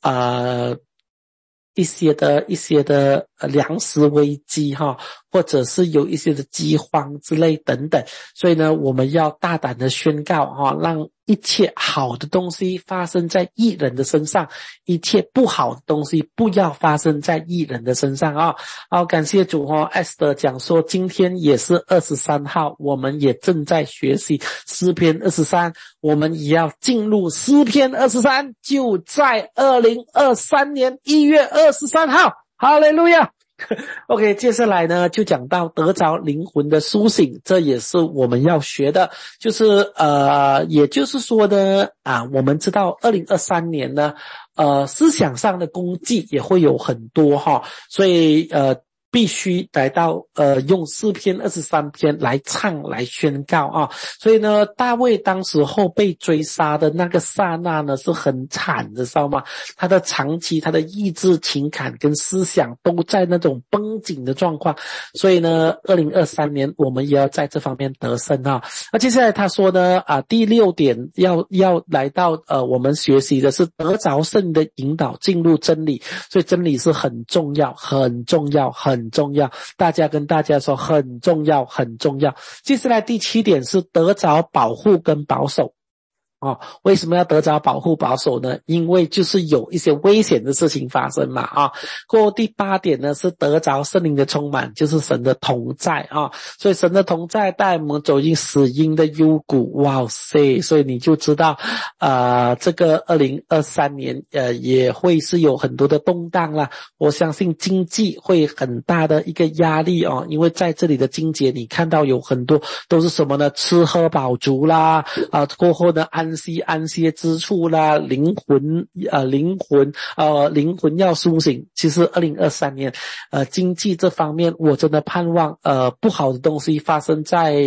粮食危机哈，或者是有一些的饥荒之类等等，所以呢我们要大胆的宣告哈，让一切好的东西发生在义人的身上，一切不好的东西不要发生在义人的身上啊！好，感谢主哦。Esther 讲说今天也是23号，我们也正在学习诗篇23，我们也要进入诗篇23，就在2023年1月23号，哈利路亚。OK， 接下来呢就讲到得着灵魂的苏醒，这也是我们要学的，就是也就是说呢我们知道2023年呢思想上的功绩也会有很多哈，所以必须来到用诗篇23篇来唱来宣告啊，所以呢大卫当时候被追杀的那个刹那呢是很惨的，知道吗？他的长期他的意志情感跟思想都在那种绷紧的状况，所以呢2023年我们也要在这方面得胜啊。那接下来他说呢第6点要来到我们学习的是得着圣的引导进入真理，所以真理是很重要很重要很重要，大家跟大家说很重要很重要。接下来第7点是得着保护跟保守为什么要得着保护保守呢？因为就是有一些危险的事情发生嘛过后第8点呢是得着圣灵的充满，就是神的同在所以神的同在带我们走进死荫的幽谷，哇塞，所以你就知道这个2023年也会是有很多的动荡啦，我相信经济会很大的一个压力因为在这里的经节你看到有很多都是什么呢？吃喝饱足啦过后呢安息之处啦，灵魂要苏醒。其实2023年经济这方面我真的盼望不好的东西发生在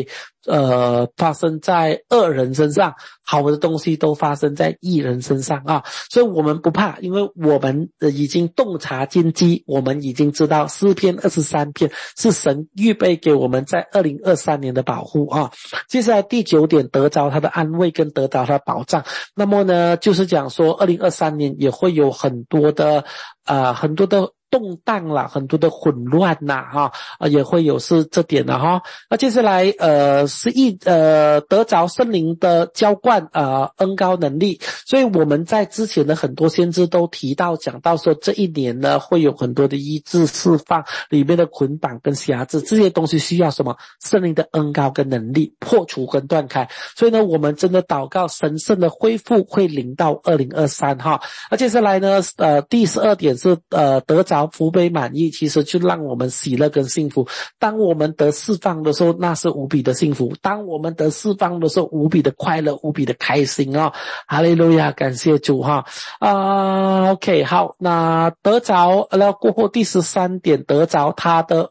恶人身上，好的东西都发生在义人身上所以我们不怕，因为我们已经洞察经济，我们已经知道诗篇23篇是神预备给我们在2023年的保护接下来第9点得着他的安慰跟得着他的保障，那么呢就是讲说2023年也会有很多的动荡啦，很多的混乱啦也会有是这点的那接下来是得着圣灵的浇灌恩膏能力，所以我们在之前的很多先知都讲到说这一年呢会有很多的医治释放，里面的捆绑跟辖制，这些东西需要什么？圣灵的恩膏跟能力破除跟断开。所以呢我们真的祷告神圣的恢复会临到2023那接下来呢第12点是得着福杯满溢，其实就让我们喜乐跟幸福。当我们得释放的时候，那是无比的幸福，当我们得释放的时候，无比的快乐，无比的开心哈利路亚，感谢主OK， 好，那得着了过后第13点，得着他的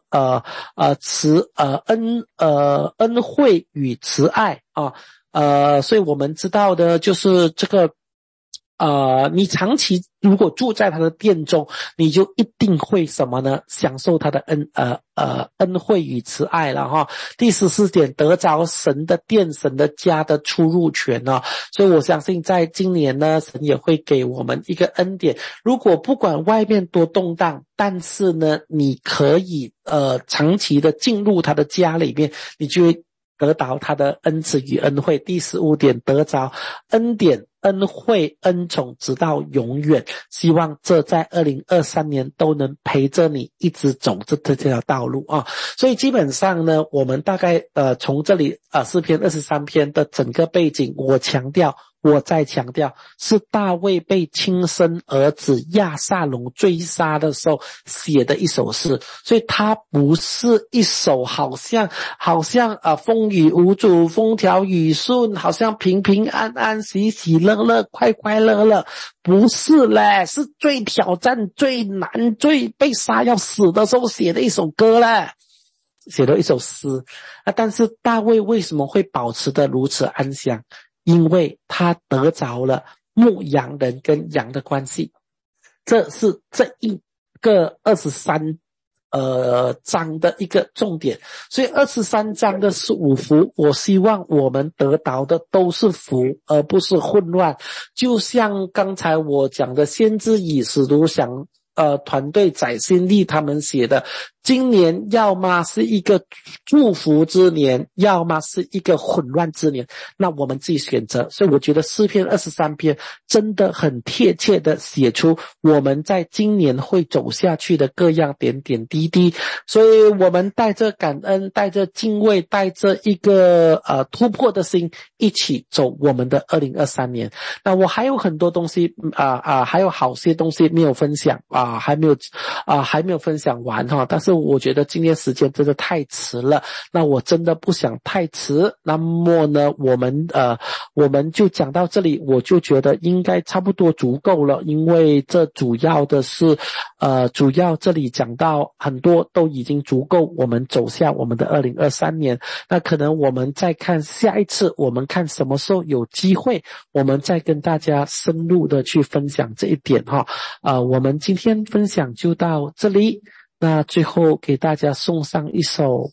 恩惠与慈爱所以我们知道的就是这个你长期如果住在他的殿中，你就一定会什么呢？享受他的恩惠与慈爱了第14点，得着神的殿、神的家的出入权所以我相信在今年呢，神也会给我们一个恩典。如果不管外面多动荡，但是呢，你可以长期的进入他的家里面，你就会得到他的恩慈与恩惠。第15点，得着恩典、恩惠、恩宠直到永远。希望这在2023年都能陪着你一直走这条道路所以基本上呢，我们大概从这里诗篇23篇的整个背景，我再强调，是大卫被亲生儿子亚撒龙追杀的时候写的一首诗，所以它不是一首好像风雨无阻、风调雨顺，好像平平安安、喜喜乐乐、快快乐乐，不是嘞，是最挑战、最难、最被杀要死的时候写的一首歌嘞，写的一首诗但是大卫为什么会保持得如此安详？因为他得着了牧羊人跟羊的关系，这是这一个23章的一个重点。所以23章的15福，我希望我们得到的都是福，而不是混乱。就像刚才我讲的先知以使徒想团队载新力他们写的，今年要么是一个祝福之年，要么是一个混乱之年，那我们自己选择。所以我觉得诗篇23篇真的很贴切的写出我们在今年会走下去的各样点点滴滴。所以我们带着感恩，带着敬畏，带着一个突破的心，一起走我们的2023年。那我还有很多东西还有好些东西没有分享还没有分享完但是我觉得今天时间真的太迟了，那我真的不想太迟。那么呢我们就讲到这里，我就觉得应该差不多足够了，因为这主要这里讲到很多都已经足够我们走向我们的2023年。那可能我们再看下一次，我们看什么时候有机会，我们再跟大家深入的去分享这一点我们今天分享就到这里。那最后给大家送上一首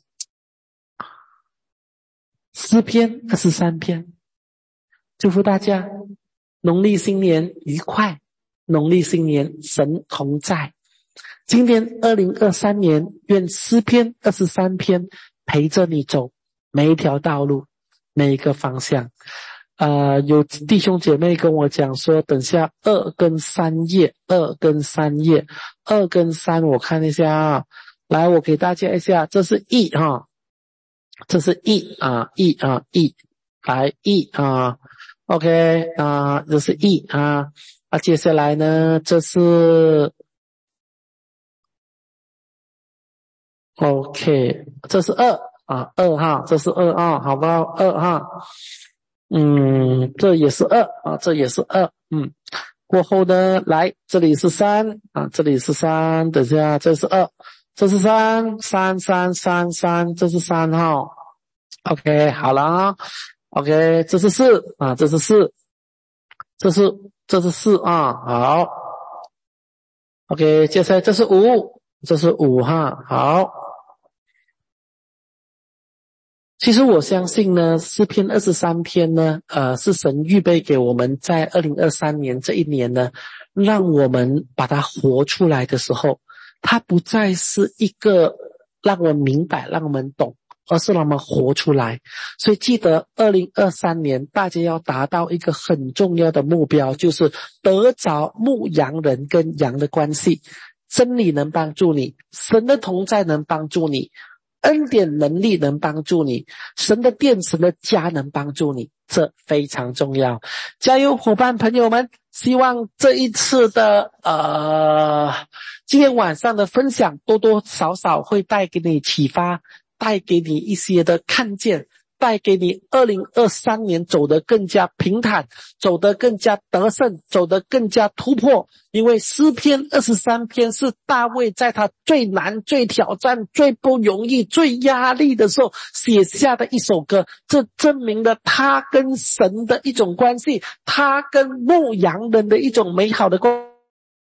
诗篇23篇，祝福大家农历新年愉快，农历新年神同在。今年2023年，愿诗篇23篇陪着你走每一条道路，每一个方向。有弟兄姐妹跟我讲说，等下2跟3页，2跟3，我看一下来，我给大家一下，这是 E 这是 E 来 E OK 这是 E 接下来呢，这是 OK， 这是2这是2好不好？2这也是2这也是2过后呢，来这里是3这里是3，等下这是2，这是3，这是3OK 好了OK 这是4这是4，这是4好 OK 接下来这是5，这是5好。其实我相信呢，诗篇23篇呢是神预备给我们在2023年这一年呢，让我们把它活出来的时候， 它不再是一个让我们明白让我们懂，而是让我们活出来。所以记得2023年大家要达到一个很重要的目标，就是得着牧羊人跟羊的关系。真理能帮助你，神的同在能帮助你，恩典能力能帮助你，神的殿神的家能帮助你，这非常重要。加油伙伴朋友们，希望这一次的今天晚上的分享多多少少会带给你启发，带给你一些的看见，带给你2023年走得更加平坦，走得更加得胜，走得更加突破。因为诗篇23篇是大卫在他最难、最挑战、最不容易、最压力的时候写下的一首歌，这证明了他跟神的一种关系，他跟牧羊人的一种美好的关系。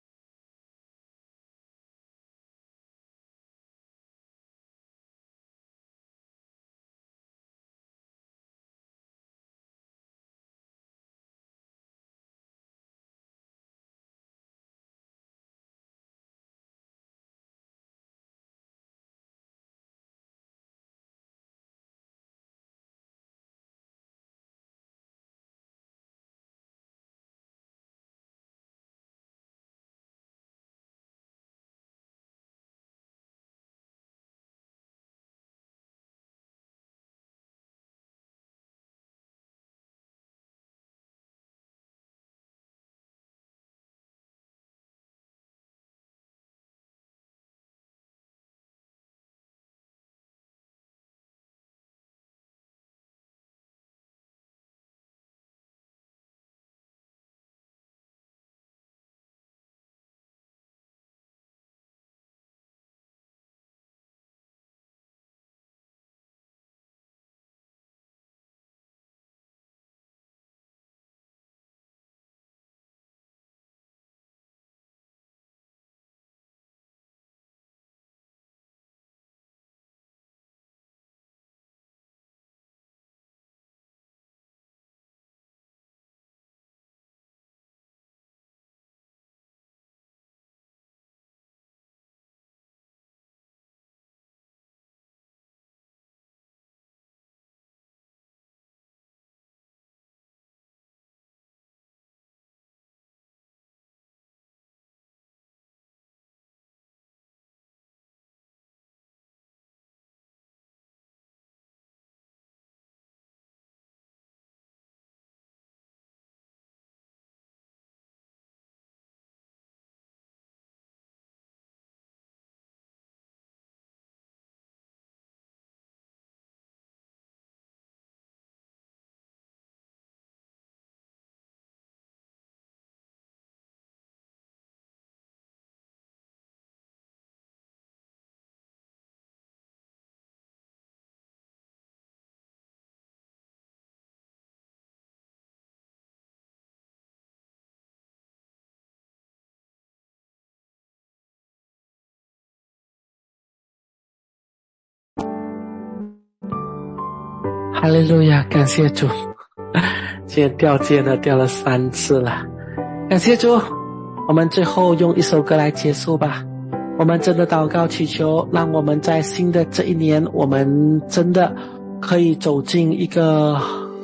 哈利路亚，感谢主。今天掉肩了，掉了3次了，感谢主。我们最后用一首歌来结束吧。我们真的祷告祈求，让我们在新的这一年，我们真的可以走进一个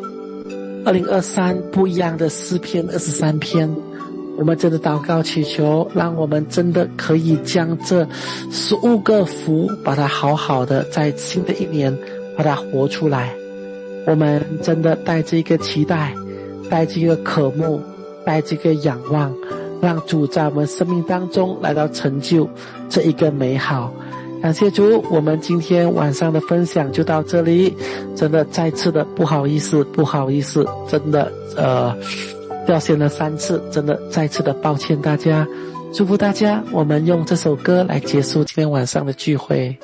2023不一样的诗篇23篇。我们真的祷告祈求，让我们真的可以将这15个福把它好好的在新的一年把它活出来。我们真的带着一个期待，带着一个渴慕，带着一个仰望，让主在我们生命当中来到成就这一个美好。感谢主，我们今天晚上的分享就到这里。真的再次的不好意思，真的掉线了3次，真的再次的抱歉大家。祝福大家，我们用这首歌来结束今天晚上的聚会。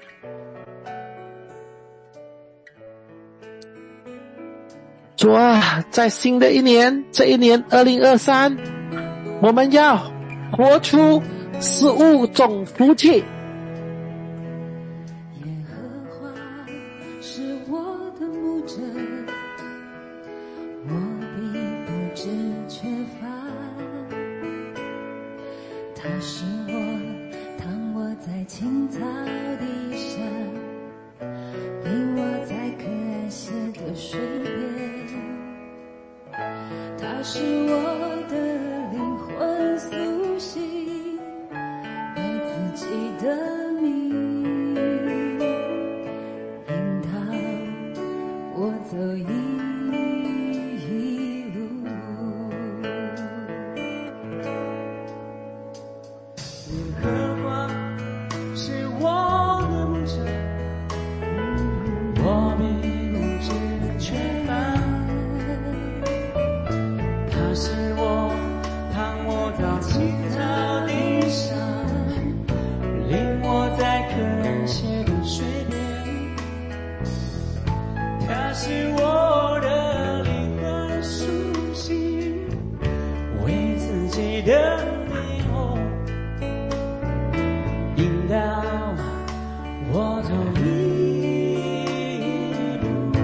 主啊，在新的一年，这一年2023，我们要活出15种福气。 耶和华是我的牧者，我必不致缺乏。他是我躺卧我的灵魂苏醒，为自己的命引导我走一路。 耶和华是我的牧者，我必不致缺乏。他是我躺卧到青草地上，领我在可安歇的水边。他是我的灵魂苏醒，为自己的灵魂引导我走一路。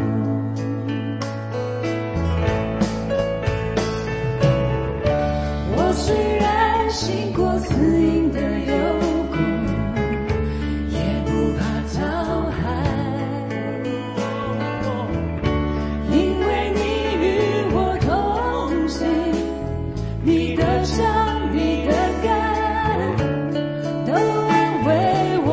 我虽然行过死荫的幽谷，也不怕遭害，因为你与我同行，你的杖你的竿都安慰我。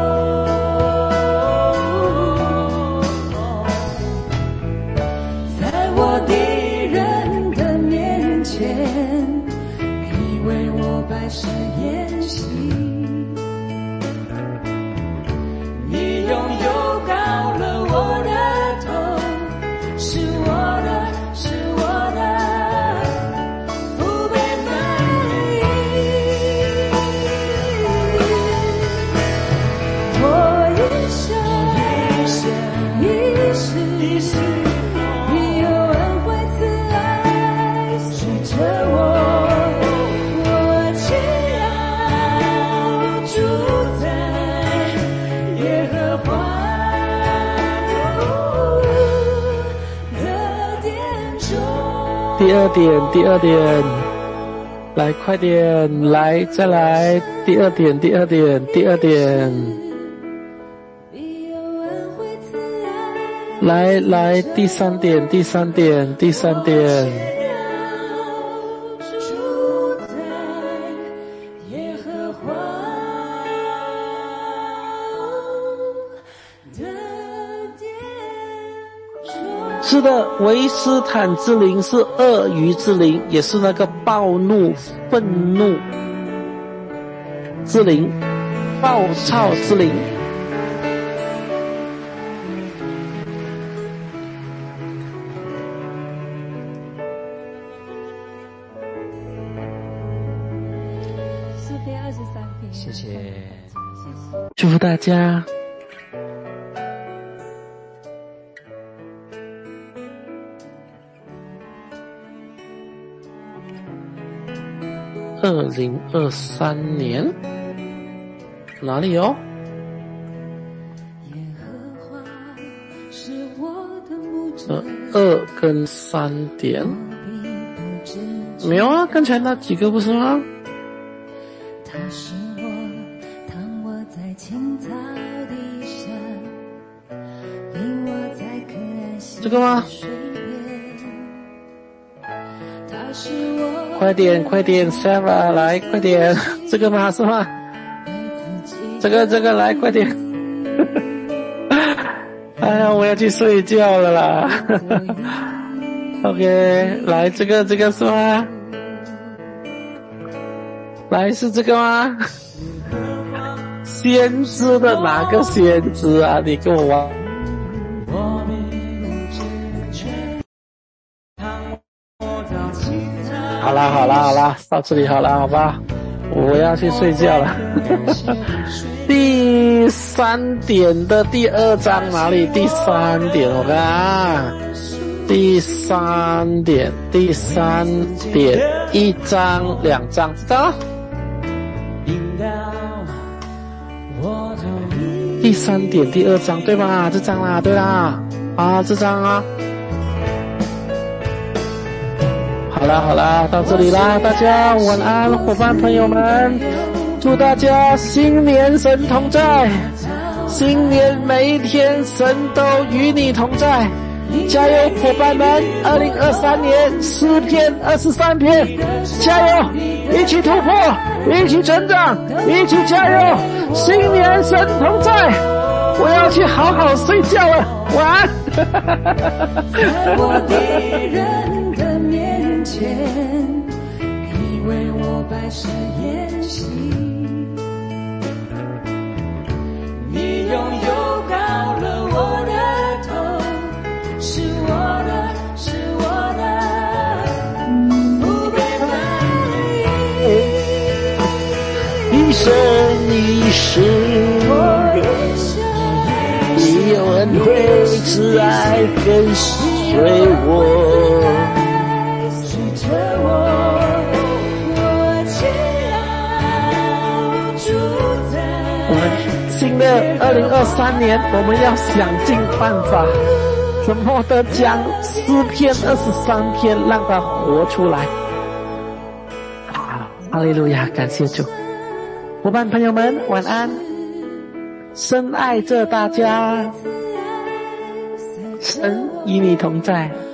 在我敌人的面前，你为我摆设筵席，你拥有高了我的头，是我的，是我的，不被分离。我一生一世，你有恩惠慈爱随着我，我祈祷住在耶和华的殿中。 第二点，来快点，来再来，第二点， 必有恩惠慈爱来第三点， 住在耶和华的殿中。 是的，维斯坦之灵是鳄鱼之灵，也是那个暴怒、愤怒之灵，暴躁之灵。 诗篇23篇。 谢谢。 祝福大家。2023年哪里哦？ 耶和华是我的牧者 2跟3点没有啊？刚才那几个不是吗？ 他是我躺卧在青草地上，领我在可安息这个吗？ 水边。他是我快点 Sarah 来快点，这个吗？是吗？这个来快点。哎呀，我要去睡觉了啦。OK， 来这个是吗？来是这个吗？先知的哪个先知啊？你跟我玩。好啦，到这里好了，好吧，我要去睡觉了。第3点的第2章哪里？第3点，我看啊，第3点，1章2章，知道？第3点第2章对吧？这章啦，对啦，啊，这章啊。好啦，到这里啦，大家晚安，伙伴朋友们，祝大家新年神同在，新年每一天神都与你同在， 加油伙伴们，2023年诗篇23篇，加油，一起突破，一起成长，一起加油，新年神同在，我要去好好睡觉了，晚安。 在我敌人的面前，你为我摆设筵席，你拥有高了我的头，是我的，是我的，不被分离。 一生一世，你有恩惠慈爱跟随我， 随着我祈祷主在。 新的2023年，我们要想尽办法，怎么的将诗篇23篇让它活出来。哈利路亚，感谢主。伙伴朋友们，晚安。深爱着大家，神与你同在。